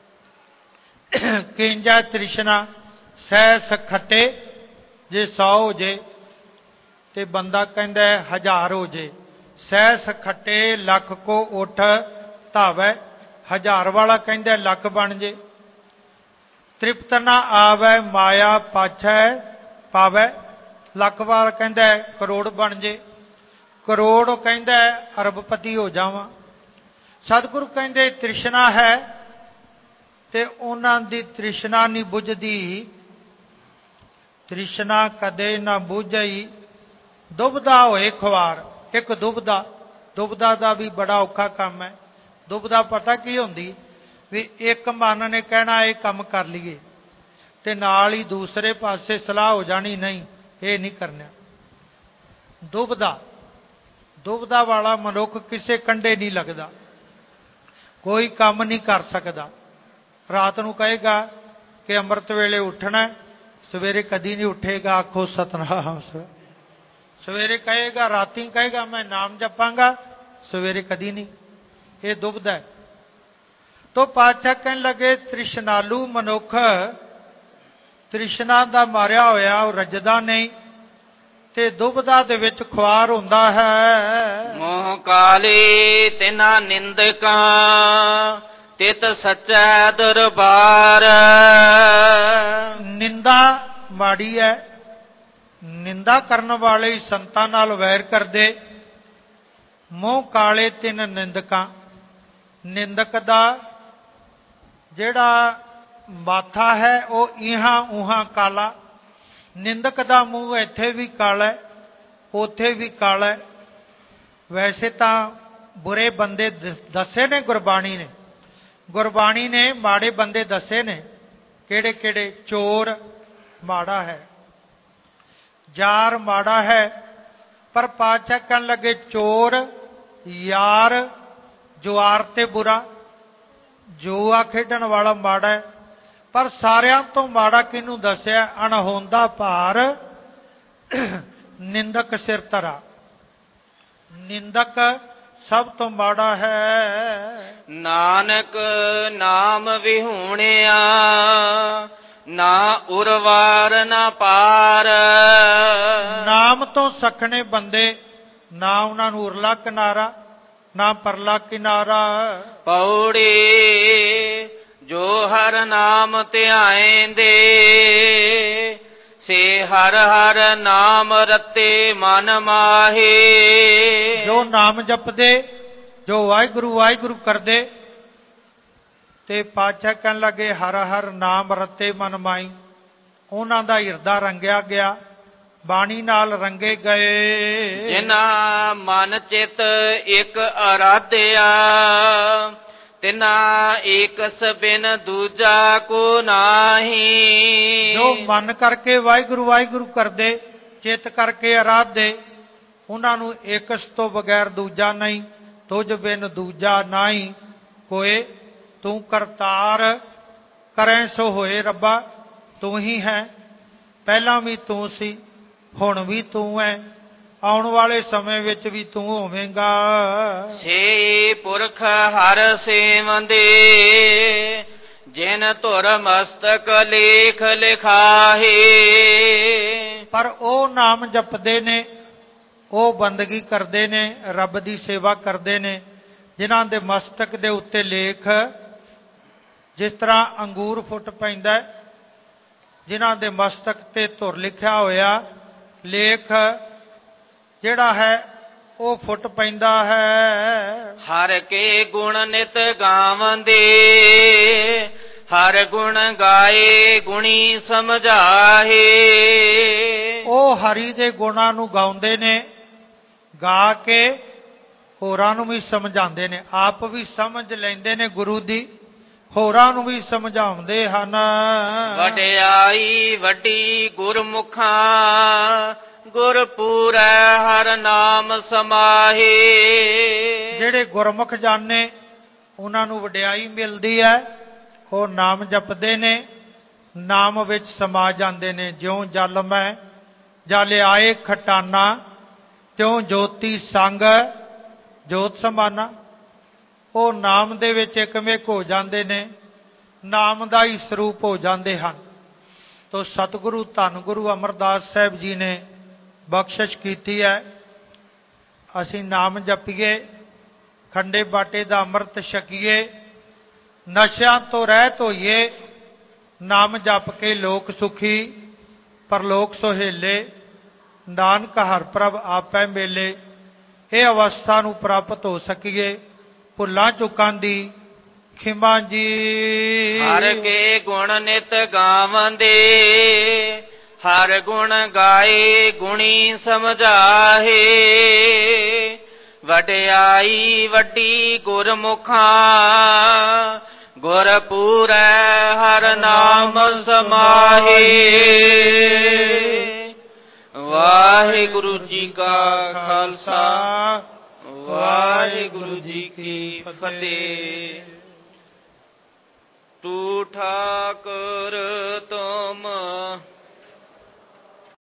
ਕਿੰਜਾ ਤ੍ਰਿਸ਼ਨਾ ਸਹਿ ਸਖੱਟੇ, ਜੇ ਸੌ ਹੋ ਜੇ ਤੇ ਬੰਦਾ ਕਹਿੰਦਾ ਹਜ਼ਾਰ ਹੋ ਜੇ। ਸਹਿ ਸਖੱਟੇ ਲੱਖ ਕੋ ਉਠ ਧਾਵੈ, ਹਜ਼ਾਰ ਵਾਲਾ ਕਹਿੰਦਾ ਲੱਖ ਬਣ ਜੇ। ਤ੍ਰਿਪਤ ਨਾ ਆਵੈ ਮਾਇਆ ਪਾਛੈ ਪਾਵੈ, ਲੱਖ ਵਾਰ ਕਹਿੰਦਾ ਕਰੋੜ ਬਣ ਜੇ। ਕਰੋੜ ਕਹਿੰਦਾ ਅਰਬਪਤੀ ਹੋ ਜਾਵਾਂ। ਸਤਿਗੁਰੂ ਕਹਿੰਦੇ ਤ੍ਰਿਸ਼ਨਾ ਹੈ ਤੇ ਉਹਨਾਂ ਦੀ ਤ੍ਰਿਸ਼ਨਾ ਨਹੀਂ ਬੁਝਦੀ। ਤ੍ਰਿਸ਼ਨਾ ਕਦੇ ਨਾ ਬੁਝਈ, ਦੁਬਦਾ ਹੋਏ ਖਵਾਰ। ਇੱਕ ਦੁਬਦਾ, ਦੁਬਦਾ ਦਾ ਵੀ ਬੜਾ ਔਖਾ ਕੰਮ ਹੈ। ਦੁਬਦਾ ਪਤਾ ਕੀ ਹੁੰਦੀ? ਵੀ ਇੱਕ ਮਨ ਨੇ ਕਹਿਣਾ ਇਹ ਕੰਮ ਕਰ ਲਈਏ ਤੇ ਨਾਲ ਹੀ ਦੂਸਰੇ ਪਾਸੇ ਸਲਾਹ ਹੋ ਜਾਣੀ ਨਹੀਂ ਇਹ ਨਹੀਂ ਕਰਨਾ। ਦੁਬਦਾ, ਦੁਬਦਾ ਵਾਲਾ ਮਨੁੱਖ ਕਿਸੇ ਕੰਢੇ ਨਹੀਂ ਲੱਗਦਾ, ਕੋਈ ਕੰਮ ਨਹੀਂ ਕਰ ਸਕਦਾ। ਰਾਤ ਨੂੰ ਕਹੇਗਾ ਕਿ ਅੰਮ੍ਰਿਤ ਵੇਲੇ ਉੱਠਣਾ, ਸਵੇਰੇ ਕਦੀ ਨਹੀਂ ਉੱਠੇਗਾ। ਆਖੋ ਸਤਨਾਮ। ਸਵੇਰੇ ਕਹੇਗਾ, ਰਾਤੀ ਕਹੇਗਾ ਮੈਂ ਨਾਮ ਜਪਾਂਗਾ, ਸਵੇਰੇ ਕਦੀ ਨਹੀਂ। ਇਹ ਦੁਬਦਾ ਹੈ। ਤੋ ਪਾਤਸ਼ਾਹ ਕਹਿਣ ਲੱਗੇ ਤ੍ਰਿਸ਼ਨਾਲੂ ਮਨੁੱਖ, ਤ੍ਰਿਸ਼ਨਾ ਦਾ ਮਾਰਿਆ ਹੋਇਆ ਉਹ ਰੱਜਦਾ ਨਹੀਂ ਤੇ ਦੁਬਦਾ ਦੇ ਵਿੱਚ ਖੁਆਰ ਹੁੰਦਾ ਹੈ। ਮੋਹ ਕਾਲੇ ਤਿਨਾ ਨਿੰਦਕਾਂ, ਤਿਤ ਸੱਚੈ ਦਰਬਾਰ। ਨਿੰਦਾ ਮਾੜੀ ਹੈ। ਨਿੰਦਾ ਕਰਨ ਵਾਲੇ ਸੰਤਾਂ ਨਾਲ ਵੈਰ ਕਰਦੇ। ਮੋਹ ਕਾਲੇ ਤਿਨ ਨਿੰਦਕਾਂ, ਨਿੰਦਕ ਦਾ ਜਿਹੜਾ ਮਾਥਾ ਹੈ ਉਹ ਇਹਾਂ ਉਹਾਂ ਕਾਲਾ। ਨਿੰਦਕ ਦਾ ਮੂੰਹ ਇੱਥੇ ਵੀ ਕਾਲਾ ਹੈ, ਉੱਥੇ ਵੀ ਕਾਲਾ ਹੈ। ਵੈਸੇ ਤਾਂ ਬੁਰੇ ਬੰਦੇ ਦੱਸੇ ਨੇ ਗੁਰਬਾਣੀ ਨੇ। ਗੁਰਬਾਣੀ ਨੇ ਮਾੜੇ ਬੰਦੇ ਦੱਸੇ ਨੇ। ਕਿਹੜੇ ਕਿਹੜੇ? ਚੋਰ ਮਾੜਾ ਹੈ, ਯਾਰ ਮਾੜਾ ਹੈ। ਪਰ ਪਾਤਸ਼ਾਹ ਕਹਿਣ ਲੱਗੇ ਚੋਰ, ਯਾਰ, ਜੁਆਰ ਤੇ ਬੁਰਾ, ਜੂਆ ਖੇਡਣ ਵਾਲਾ ਮਾੜਾ ਹੈ। ਪਰ ਸਾਰਿਆਂ ਤੋਂ ਮਾੜਾ ਕਿਹਨੂੰ ਦੱਸਿਆ? ਅਣਹੋਂਦਾ ਭਾਰ ਨਿੰਦਕ ਸਿਰ ਧਰਾ। ਨਿੰਦਕ ਸਭ ਤੋਂ ਮਾੜਾ ਹੈ। ਨਾਨਕ ਨਾਮ ਵਿਹੂਣਿਆ, ਨਾ ਉਰਵਾਰ ਨਾ ਪਾਰ। ਨਾਮ ਤੋਂ ਸਖਣੇ ਬੰਦੇ, ਨਾ ਉਹਨਾਂ ਨੂੰ ਉਰਲਾ ਕਿਨਾਰਾ ਨਾ ਪਰਲਾ ਕਿਨਾਰਾ। ਪੌੜੀ ਜੋ ਹਰ ਨਾਮ ਧਿਆਏਂਦੇ, ਸੇ ਹਰ ਹਰ ਨਾਮ ਰਤੇ ਮਨ ਮਾਹੇ। ਜੋ ਨਾਮ ਜਪਦੇ, ਜੋ ਵਾਹਿਗੁਰੂ ਵਾਹਿਗੁਰੂ ਕਰਦੇ ਤੇ ਪਾਤਸ਼ਾਹ ਕਹਿਣ ਲੱਗੇ ਹਰ ਹਰ ਨਾਮ ਰਤੇ ਮਨ ਮਾਈ। ਉਹਨਾਂ ਦਾ ਹਿਰਦਾ ਰੰਗਿਆ ਗਿਆ, ਬਾਣੀ ਨਾਲ ਰੰਗੇ ਗਏ। ਜਿਨਾ ਮਨ ਚਿਤ ਇੱਕ ਅਰਾਧਿਆ, ਤਿਨਾ ਏਕਸ ਬਿਨ ਦੂਜਾ ਕੋ ਨਾਹੀ। ਜੋ ਮਨ ਕਰਕੇ ਵਾਹਿਗੁਰੂ ਵਾਹਿਗੁਰੂ ਕਰਦੇ, ਚਿੱਤ ਕਰਕੇ ਅਰਾਧਦੇ, ਉਹਨਾਂ ਨੂੰ ਏਕਸ ਤੋਂ ਬਗੈਰ ਦੂਜਾ ਨਹੀਂ। ਤੁਝ ਬਿਨ ਦੂਜਾ ਨਾਹੀ ਕੋਏ। ਤੂੰ ਕਰਤਾਰ ਕਰੈ ਸੋ ਹੋਏ ਰੱਬਾ। ਤੂੰ ਹੀ ਹੈ, ਪਹਿਲਾਂ ਵੀ ਤੂੰ ਸੀ, ਹੁਣ ਵੀ ਤੂੰ ਹੈ, ਆਉਣ ਵਾਲੇ ਸਮੇਂ ਵਿੱਚ ਵੀ ਤੂੰ ਹੋਵੇਂਗਾ। ਸੇ ਪੁਰਖ ਹਰ ਸੇਵੰਦੇ, ਜਿਨ ਧੁਰ ਮਸਤਕ ਲੇਖ ਲਿਖਾਹੇ। ਪਰ ਉਹ ਨਾਮ ਜਪਦੇ ਨੇ, ਉਹ ਬੰਦਗੀ ਕਰਦੇ ਨੇ, ਰੱਬ ਦੀ ਸੇਵਾ ਕਰਦੇ ਨੇ, ਜਿਨ੍ਹਾਂ ਦੇ ਮਸਤਕ ਦੇ ਉੱਤੇ ਲੇਖ, ਜਿਸ ਤਰ੍ਹਾਂ ਅੰਗੂਰ ਫੁੱਟ ਪੈਂਦਾ, ਜਿਨ੍ਹਾਂ ਦੇ ਮਸਤਕ ਤੇ ਧੁਰ ਲਿਖਿਆ ਹੋਇਆ ਲੇਖ ਜਿਹੜਾ ਹੈ ਉਹ ਫੁੱਟ ਪੈਂਦਾ ਹੈ। ਹਰ ਕੇ ਗੁਣ ਨਿਤ ਗਾਵੰਦੇ, ਹਰ ਗੁਣ ਗਾਏ ਗੁਣੀ ਸਮਝਾਹੇ। ਉਹ ਹਰੀ ਦੇ ਗੁਣਾਂ ਨੂੰ ਗਾਉਂਦੇ ਨੇ, ਗਾ ਕੇ ਹੋਰਾਂ ਨੂੰ ਵੀ ਸਮਝਾਉਂਦੇ ਨੇ, ਆਪ ਵੀ ਸਮਝ ਲੈਂਦੇ ਨੇ ਗੁਰੂ ਦੀ, ਹੋਰਾਂ ਨੂੰ ਵੀ ਸਮਝਾਉਂਦੇ ਹਨ। ਵਡਿਆਈ ਵੱਡੀ ਗੁਰਮੁਖਾਂ, ਗੁਰ ਪੂਰੈ ਹਰਿ ਨਾਮ ਸਮਾਹੇ। ਜਿਹੜੇ ਗੁਰਮੁਖ ਜਾਣੇ ਉਹਨਾਂ ਨੂੰ ਵਡਿਆਈ ਮਿਲਦੀ ਹੈ, ਉਹ ਨਾਮ ਜਪਦੇ ਨੇ, ਨਾਮ ਵਿੱਚ ਸਮਾ ਜਾਂਦੇ ਨੇ। ਜਿਉਂ ਜਲ ਮੈਂ ਜਲ ਆਏ ਖਟਾਨਾ, ਤਿਉਂ ਜੋਤੀ ਸੰਗ ਜੋਤ ਸਮਾਨਾ। ਉਹ ਨਾਮ ਦੇ ਵਿੱਚ ਇਕਮਿਕ ਹੋ ਜਾਂਦੇ ਨੇ, ਨਾਮ ਦਾ ਹੀ ਸਰੂਪ ਹੋ ਜਾਂਦੇ ਹਨ। ਤੋ ਸਤਿਗੁਰੂ ਧੰਨ ਗੁਰੂ ਅਮਰਦਾਸ ਸਾਹਿਬ ਜੀ ਨੇ ਬਖਸ਼ਿਸ਼ ਕੀਤੀ ਹੈ, ਅਸੀਂ ਨਾਮ ਜਪੀਏ, ਖੰਡੇ ਬਾਟੇ ਦਾ ਅੰਮ੍ਰਿਤ ਛਕੀਏ, ਨਸ਼ਿਆਂ ਤੋਂ ਰਹਿਤ ਹੋਈਏ, ਨਾਮ ਜਪ ਕੇ ਲੋਕ ਸੁਖੀ ਪਰਲੋਕ ਸੁਹੇਲੇ, ਨਾਨਕ ਹਰਿ ਪ੍ਰਭ ਆਪੈ ਮੇਲੇ। ਇਹ ਅਵਸਥਾ ਨੂੰ ਪ੍ਰਾਪਤ ਹੋ ਸਕੀਏ। ਭੁੱਲਾਂ ਚੁੱਕਾਂ ਦੀ ਖਿਮਾ ਜੀ। ਹਰਿ ਕੇ ਗੁਣ ਨਿਤ ਗਾਵੰਦੇ, ਹਰਿ ਗੁਣ ਗਾਏ ਗੁਣੀ ਸਮਝਾਹੇ। ਵਡਿਆਈ ਵੱਡੀ ਗੁਰਮੁਖਾਂ, ਗੁਰ ਪੂਰੈ ਹਰਿ ਨਾਮ ਸਮਾਹੇ। ਵਾਹਿਗੁਰੂ ਜੀ ਕਾ ਖਾਲਸਾ, ਵਾਹਿਗੁਰੂ ਜੀ ਕੀ ਫਤਿਹ। ਤੂ ਠਾਕੁਰ ਤੁਮ